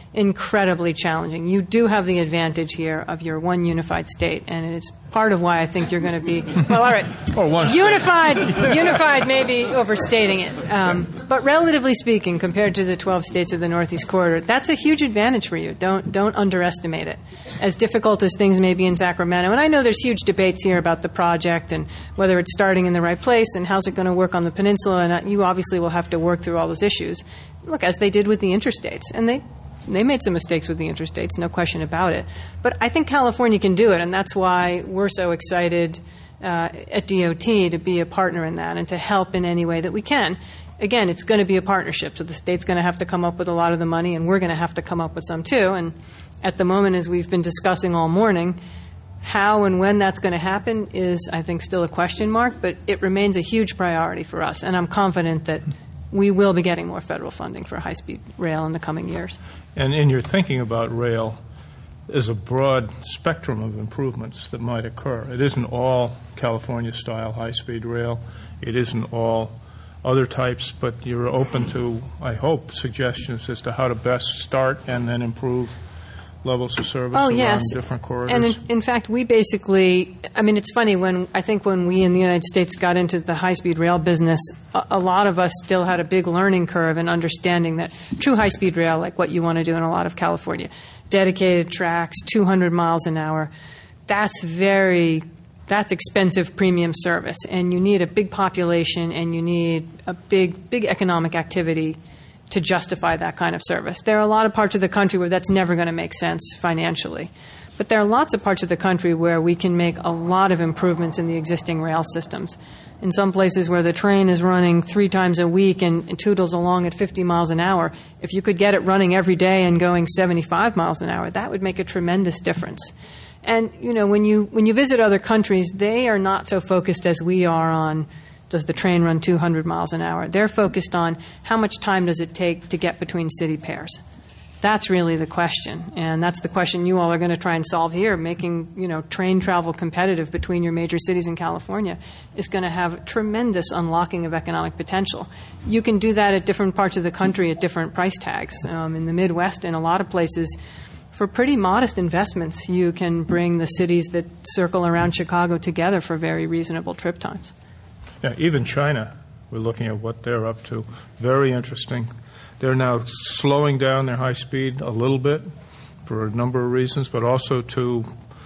incredibly challenging. You do have the advantage here of your one unified state, and it is part of why I think you're going to be, well, all right, oh, one unified, unified may be overstating it. Um, but relatively speaking, compared to the twelve states of the Northeast Corridor, that's a huge advantage for you. Don't, don't underestimate it. As difficult as things may be in Sacramento, and I know there's huge debates here about the project and whether it's starting in the right place and how's it going to work on the peninsula, and you obviously will have to work through all those issues. Look, as they did with the interstates, and they They made some mistakes with the interstates, no question about it. But I think California can do it, and that's why we're so excited uh, at D O T to be a partner in that and to help in any way that we can. Again, it's going to be a partnership, so the state's going to have to come up with a lot of the money, and we're going to have to come up with some too. And at the moment, as we've been discussing all morning, how and when that's going to happen is, I think, still a question mark, but it remains a huge priority for us, and I'm confident that we will be getting more federal funding for high-speed rail in the coming years. And in your thinking about rail, there's a broad spectrum of improvements that might occur. It isn't all California-style high-speed rail. It isn't all other types, but you're open to, I hope, suggestions as to how to best start and then improve levels of service oh, around yes. different corridors. And in, in fact, we basically, I mean, it's funny, when I think when we in the United States got into the high-speed rail business, a, a lot of us still had a big learning curve in understanding that true high-speed rail, like what you want to do in a lot of California, dedicated tracks, two hundred miles an hour, that's very, that's expensive premium service. And you need a big population and you need a big, big economic activity to justify that kind of service. There are a lot of parts of the country where that's never going to make sense financially. But there are lots of parts of the country where we can make a lot of improvements in the existing rail systems. In some places where the train is running three times a week and, and toodles along at fifty miles an hour, if you could get it running every day and going seventy-five miles an hour, that would make a tremendous difference. And, you know, when you when you visit other countries, they are not so focused as we are on, does the train run two hundred miles an hour? They're focused on how much time does it take to get between city pairs. That's really the question, and that's the question you all are going to try and solve here. Making, you know, train travel competitive between your major cities in California is going to have tremendous unlocking of economic potential. You can do that at different parts of the country at different price tags. Um, in the Midwest, in a lot of places, for pretty modest investments, you can bring the cities that circle around Chicago together for very reasonable trip times. Yeah, even China, we're looking at what they're up to. Very interesting. They're now slowing down their high speed a little bit for a number of reasons, but also to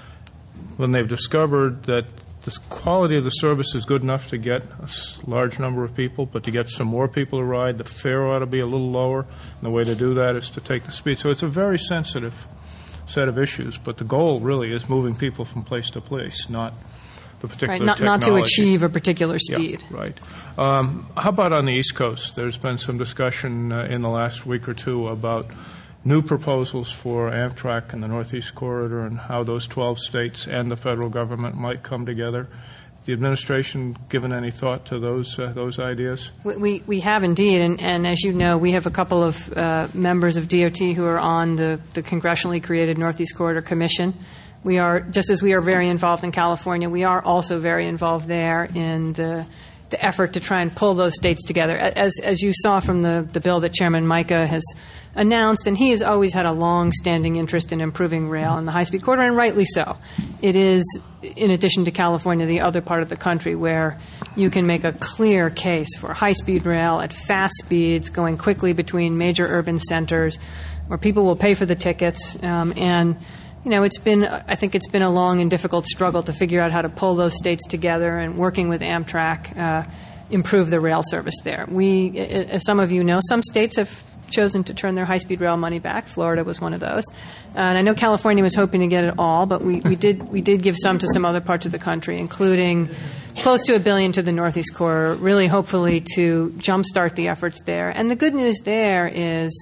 when they've discovered that the quality of the service is good enough to get a large number of people, but to get some more people to ride, the fare ought to be a little lower, and the way to do that is to take the speed. So it's a very sensitive set of issues, but the goal really is moving people from place to place, not the particular right, not, technology. Not to achieve a particular speed. Yeah, right. Um, how about on the East Coast? There's been some discussion uh, in the last week or two about new proposals for Amtrak in the Northeast Corridor and how those twelve states and the federal government might come together. The administration given any thought to those uh, those ideas? We, we, we have indeed, and, and as you know, we have a couple of uh, members of D O T who are on the, the congressionally created Northeast Corridor Commission. We are, just as we are very involved in California, we are also very involved there in the the effort to try and pull those states together. As as you saw from the, the bill that Chairman Mica has announced, and he has always had a long-standing interest in improving rail in the high-speed corridor, and rightly so. It is, in addition to California, the other part of the country where you can make a clear case for high-speed rail at fast speeds, going quickly between major urban centers, where people will pay for the tickets, um, and You know, it's been, I think it's been a long and difficult struggle to figure out how to pull those states together, and working with Amtrak, uh, improve the rail service there. We, as some of you know, some states have chosen to turn their high-speed rail money back. Florida was one of those. Uh, and I know California was hoping to get it all, but we, we did we did give some to some other parts of the country, including close to a billion to the Northeast Corridor, really hopefully to jumpstart the efforts there. And the good news there is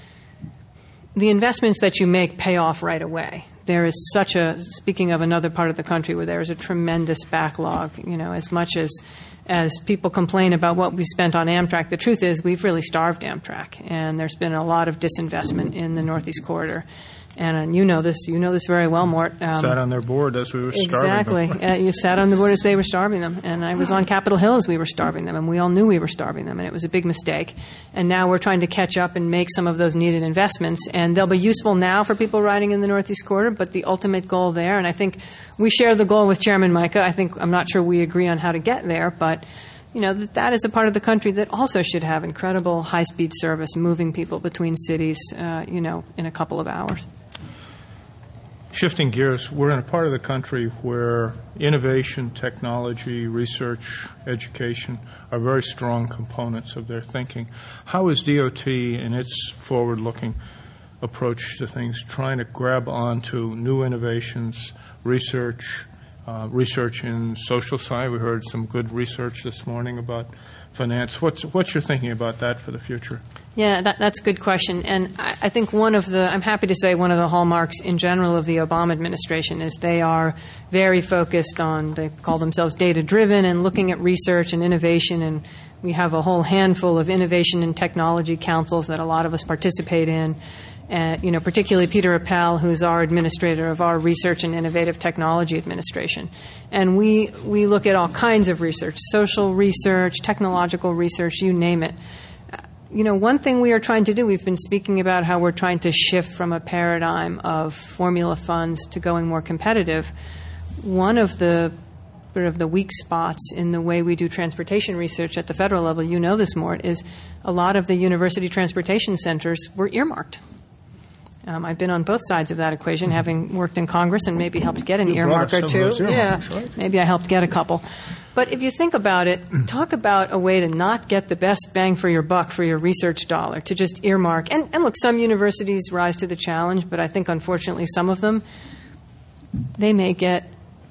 the investments that you make pay off right away. There is such a, speaking of another part of the country where there is a tremendous backlog, you know, as much as as people complain about what we spent on Amtrak, the truth is we've really starved Amtrak, and there's been a lot of disinvestment in the Northeast Corridor. And, and you know this, you know this very well, Mort. Um, Sat on their board as we were starving exactly. them. Exactly. Uh, you sat on the board as they were starving them. And I was on Capitol Hill as we were starving them. And we all knew we were starving them. And it was a big mistake. And now we're trying to catch up and make some of those needed investments. And they'll be useful now for people riding in the Northeast Corridor, but the ultimate goal there, and I think we share the goal with Chairman Mica. I think, I'm not sure we agree on how to get there, but you know, that, that is a part of the country that also should have incredible high-speed service, moving people between cities, uh, you know, in a couple of hours. Shifting gears, we're in a part of the country where innovation, technology, research, education are very strong components of their thinking. How is D O T in its forward-looking approach to things trying to grab onto new innovations, research, uh, research in social science? We heard some good research this morning about finance. What's, what's your thinking about that for the future? Yeah, that, that's a good question. And I, I think one of the, I'm happy to say one of the hallmarks in general of the Obama administration is they are very focused on, they call themselves data-driven and looking at research and innovation. And we have a whole handful of innovation and technology councils that a lot of us participate in. Uh, you know, particularly Peter Appel, who's our administrator of our Research and Innovative Technology Administration. And we, we look at all kinds of research, social research, technological research, you name it. You know, one thing we are trying to do, we've been speaking about how we're trying to shift from a paradigm of formula funds to going more competitive. One of the sort of the weak spots in the way we do transportation research at the federal level, you know this, Mort, is a lot of the university transportation centers were earmarked. Um, I've been on both sides of that equation, having worked in Congress and maybe helped get an you earmark or two. Yeah, right? Maybe I helped get a couple. But if you think about it, talk about a way to not get the best bang for your buck for your research dollar, to just earmark. And, and look, some universities rise to the challenge, but I think unfortunately some of them, they may get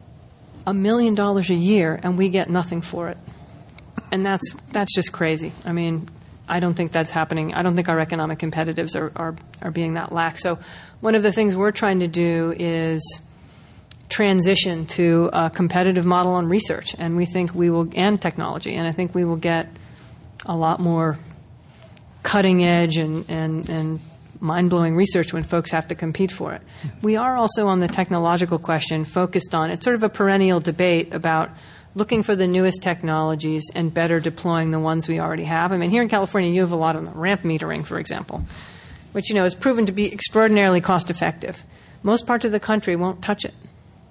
a million dollars a year and we get nothing for it. And that's that's just crazy. I mean, I don't think that's happening. I don't think our economic competitives are, are, are being that lax. So one of the things we're trying to do is transition to a competitive model on research, and we think we will, and technology, and I think we will get a lot more cutting edge and, and, and mind-blowing research when folks have to compete for it. We are also on the technological question focused on, it's sort of a perennial debate about looking for the newest technologies and better deploying the ones we already have. I mean, here in California, you have a lot of ramp metering, for example, which, you know, has proven to be extraordinarily cost-effective. Most parts of the country won't touch it.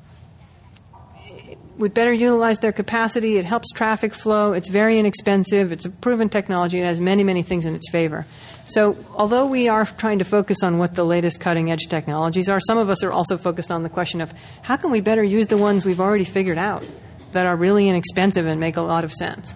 We'd better utilize their capacity. It helps traffic flow. It's very inexpensive. It's a proven technology. It has many, many things in its favor. So although we are trying to focus on what the latest cutting-edge technologies are, some of us are also focused on the question of how can we better use the ones we've already figured out that are really inexpensive and make a lot of sense.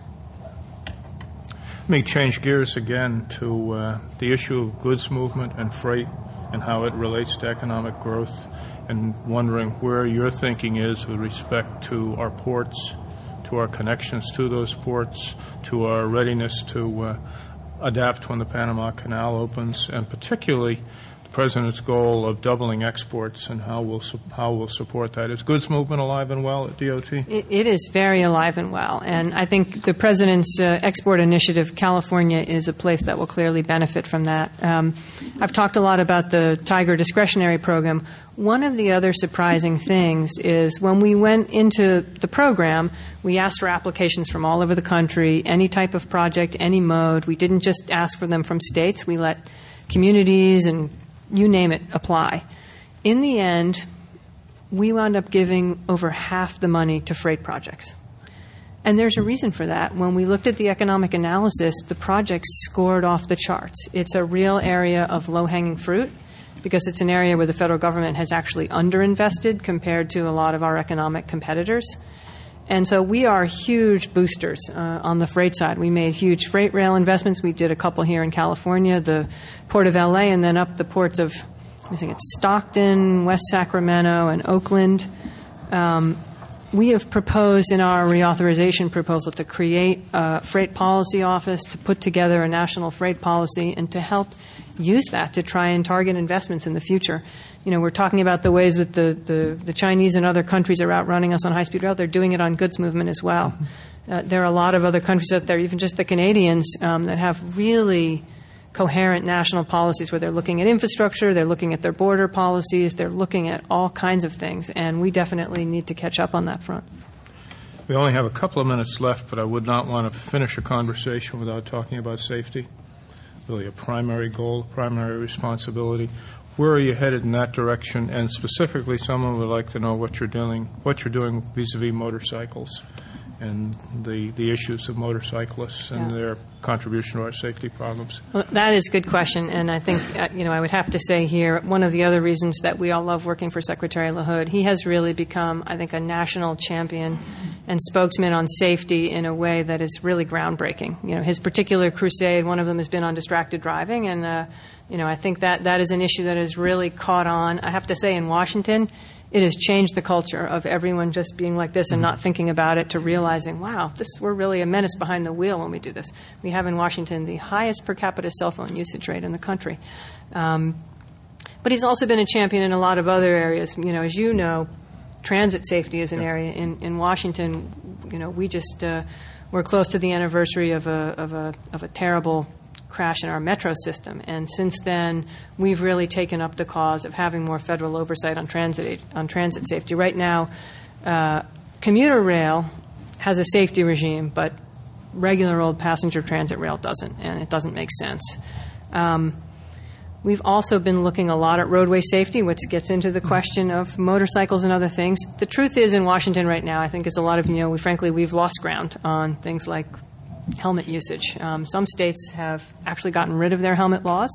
Let me change gears again to uh, the issue of goods movement and freight and how it relates to economic growth, and wondering where your thinking is with respect to our ports, to our connections to those ports, to our readiness to uh, adapt when the Panama Canal opens, and particularly the President's goal of doubling exports and how we'll, su- how we'll support that. Is goods movement alive and well at D O T? It, it is very alive and well. And I think the President's uh, export initiative, California, is a place that will clearly benefit from that. Um, I've talked a lot about the Tiger discretionary program. One of the other surprising things is when we went into the program, we asked for applications from all over the country, any type of project, any mode. We didn't just ask for them from states. We let communities and you name it apply. In the end, we wound up giving over half the money to freight projects. And there's a reason for that. When we looked at the economic analysis, the projects scored off the charts. It's a real area of low-hanging fruit, because it's an area where the federal government has actually underinvested compared to a lot of our economic competitors. And so we are huge boosters uh, on the freight side. We made huge freight rail investments. We did a couple here in California, the Port of L A, and then up the ports of, I think it's Stockton, West Sacramento, and Oakland. Um, we have proposed in our reauthorization proposal to create a freight policy office, to put together a national freight policy, and to help use that to try and target investments in the future. You know, we're talking about the ways that the, the, the Chinese and other countries are outrunning us on high-speed rail. They're doing it on goods movement as well. Mm-hmm. Uh, there are a lot of other countries out there, even just the Canadians, um, that have really coherent national policies where they're looking at infrastructure, they're looking at their border policies, they're looking at all kinds of things, and we definitely need to catch up on that front. We only have a couple of minutes left, but I would not want to finish a conversation without talking about safety. Really a primary goal, primary responsibility. Where are you headed in that direction? And specifically, someone would like to know what you're doing, what you're doing vis-a-vis motorcycles and the, the issues of motorcyclists and Yeah. their contribution to our safety problems. Well, that is a good question, and I think, uh, you know, I would have to say here, one of the other reasons that we all love working for Secretary LaHood, he has really become, I think, a national champion and spokesman on safety in a way that is really groundbreaking. You know, his particular crusade, one of them has been on distracted driving, and, uh, you know, I think that that is an issue that has really caught on. I have to say, in Washington, it has changed the culture of everyone just being like this and not thinking about it to realizing, wow, this we're really a menace behind the wheel when we do this. We have in Washington the highest per capita cell phone usage rate in the country. Um, but he's also been a champion in a lot of other areas. You know, as you know, transit safety is an area in, in Washington. You know, we just uh, we're close to the anniversary of a of a of a terrible crash in our metro system, and since then we've really taken up the cause of having more federal oversight on transit on transit safety. Right now, uh, commuter rail has a safety regime, but regular old passenger transit rail doesn't, and it doesn't make sense. Um, we've also been looking a lot at roadway safety, which gets into the question of motorcycles and other things. The truth is, in Washington right now, I think as a lot of you know, we frankly we've lost ground on things like helmet usage. Um, some states have actually gotten rid of their helmet laws.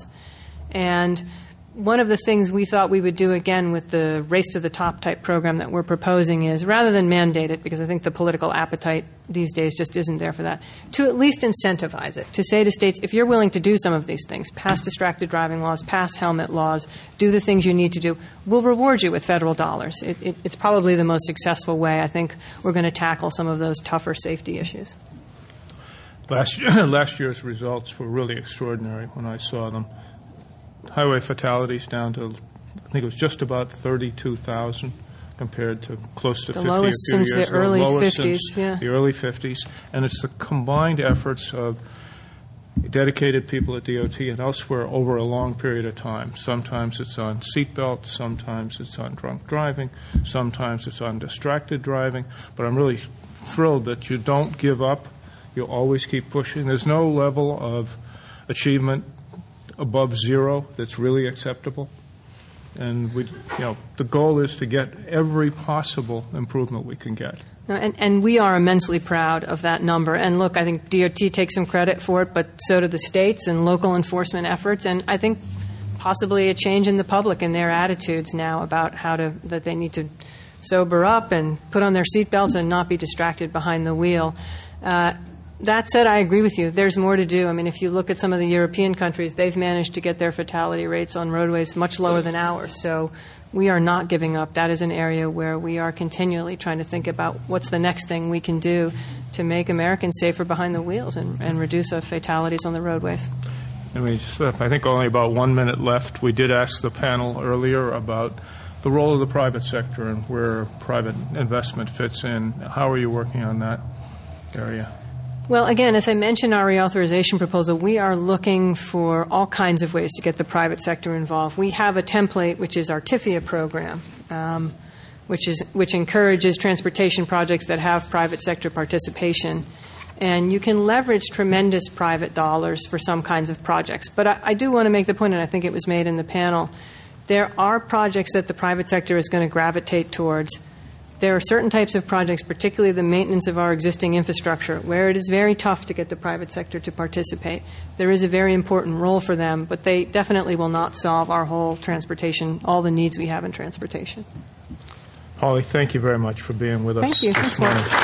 And one of the things we thought we would do again with the Race to the Top type program that we're proposing is, rather than mandate it, because I think the political appetite these days just isn't there for that, to at least incentivize it, to say to states, if you're willing to do some of these things, pass distracted driving laws, pass helmet laws, do the things you need to do, we'll reward you with federal dollars. It, it, it's probably the most successful way I think we're going to tackle some of those tougher safety issues. Last, last year's results were really extraordinary when I saw them. Highway fatalities down to, I think it was just about thirty-two thousand compared to close to the fifty lowest a few since years the ago. early Lowest fifties, since yeah. the early fifties. And it's the combined efforts of dedicated people at D O T and elsewhere over a long period of time. Sometimes it's on seatbelts, sometimes it's on drunk driving, sometimes it's on distracted driving. But I'm really thrilled that you don't give up. You'll always keep pushing. There's no level of achievement above zero that's really acceptable. And we, you know, the goal is to get every possible improvement we can get. No, and, and we are immensely proud of that number. And look, I think D O T takes some credit for it, but so do the states and local enforcement efforts. And I think possibly a change in the public and their attitudes now about how to that they need to sober up and put on their seatbelts and not be distracted behind the wheel. Uh, That said, I agree with you. There's more to do. I mean, if you look at some of the European countries, they've managed to get their fatality rates on roadways much lower than ours. So we are not giving up. That is an area where we are continually trying to think about what's the next thing we can do to make Americans safer behind the wheels and, and reduce uh, fatalities on the roadways. And we just, I think only about one minute left. We did ask the panel earlier about the role of the private sector and where private investment fits in. How are you working on that area? Well, again, as I mentioned, our reauthorization proposal, we are looking for all kinds of ways to get the private sector involved. We have a template, which is our TIFIA program, um, which is which encourages transportation projects that have private sector participation. And you can leverage tremendous private dollars for some kinds of projects. But I, I do want to make the point, and I think it was made in the panel, there are projects that the private sector is going to gravitate towards. There are certain types of projects, particularly the maintenance of our existing infrastructure, where it is very tough to get the private sector to participate. There is a very important role for them, but they definitely will not solve our whole transportation, all the needs we have in transportation. Polly, thank you very much for being with us. Thank you. This Thanks, Mark. morning.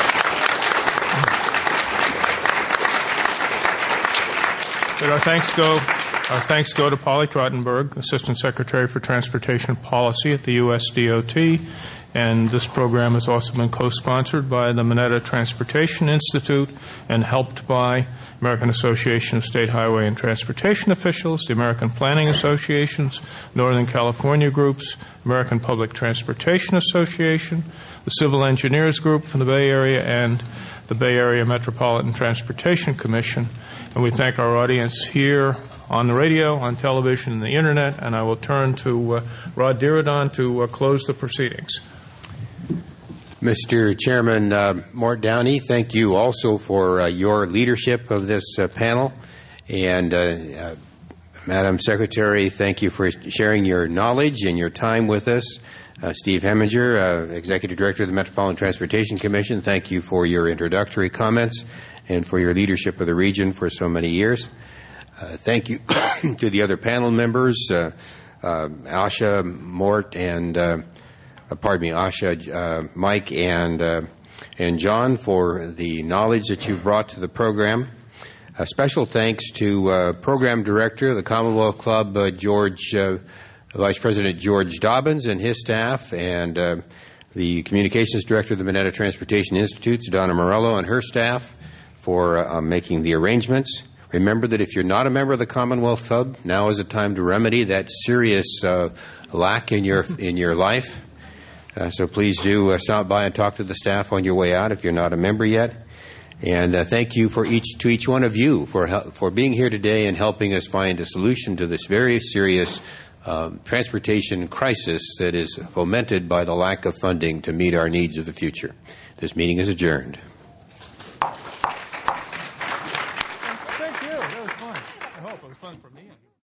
But our thanks go our thanks go to Polly Trottenberg, Assistant Secretary for Transportation Policy at the U S D O T. And this program has also been co-sponsored by the Mineta Transportation Institute and helped by American Association of State Highway and Transportation Officials, the American Planning Associations, Northern California Groups, American Public Transportation Association, the Civil Engineers Group from the Bay Area, and the Bay Area Metropolitan Transportation Commission. And we thank our audience here on the radio, on television, and the Internet. And I will turn to uh, Rod Dirodon to uh, close the proceedings. Mister Chairman uh, Mort Downey, thank you also for uh, your leadership of this uh, panel. And uh, uh, Madam Secretary, thank you for sharing your knowledge and your time with us. Uh, Steve Heminger, uh, Executive Director of the Metropolitan Transportation Commission, thank you for your introductory comments and for your leadership of the region for so many years. Uh, thank you to the other panel members, uh, uh, Asha, Mort, and uh, uh, pardon me, Asha, uh, Mike, and uh, and John for the knowledge that you've brought to the program. A special thanks to uh, Program Director of the Commonwealth Club, uh, George, uh, Vice President George Dobbins and his staff, and uh, the Communications Director of the Minetta Transportation Institute, Donna Morello, and her staff for uh, making the arrangements. Remember that if you're not a member of the Commonwealth Club, now is the time to remedy that serious uh, lack in your in your life. Uh, so please do uh, stop by and talk to the staff on your way out if you're not a member yet. And uh, thank you for each to each one of you for for being here today and helping us find a solution to this very serious uh, transportation crisis that is fomented by the lack of funding to meet our needs of the future. This meeting is adjourned. Thank you. That was fun. I hope it was fun for me.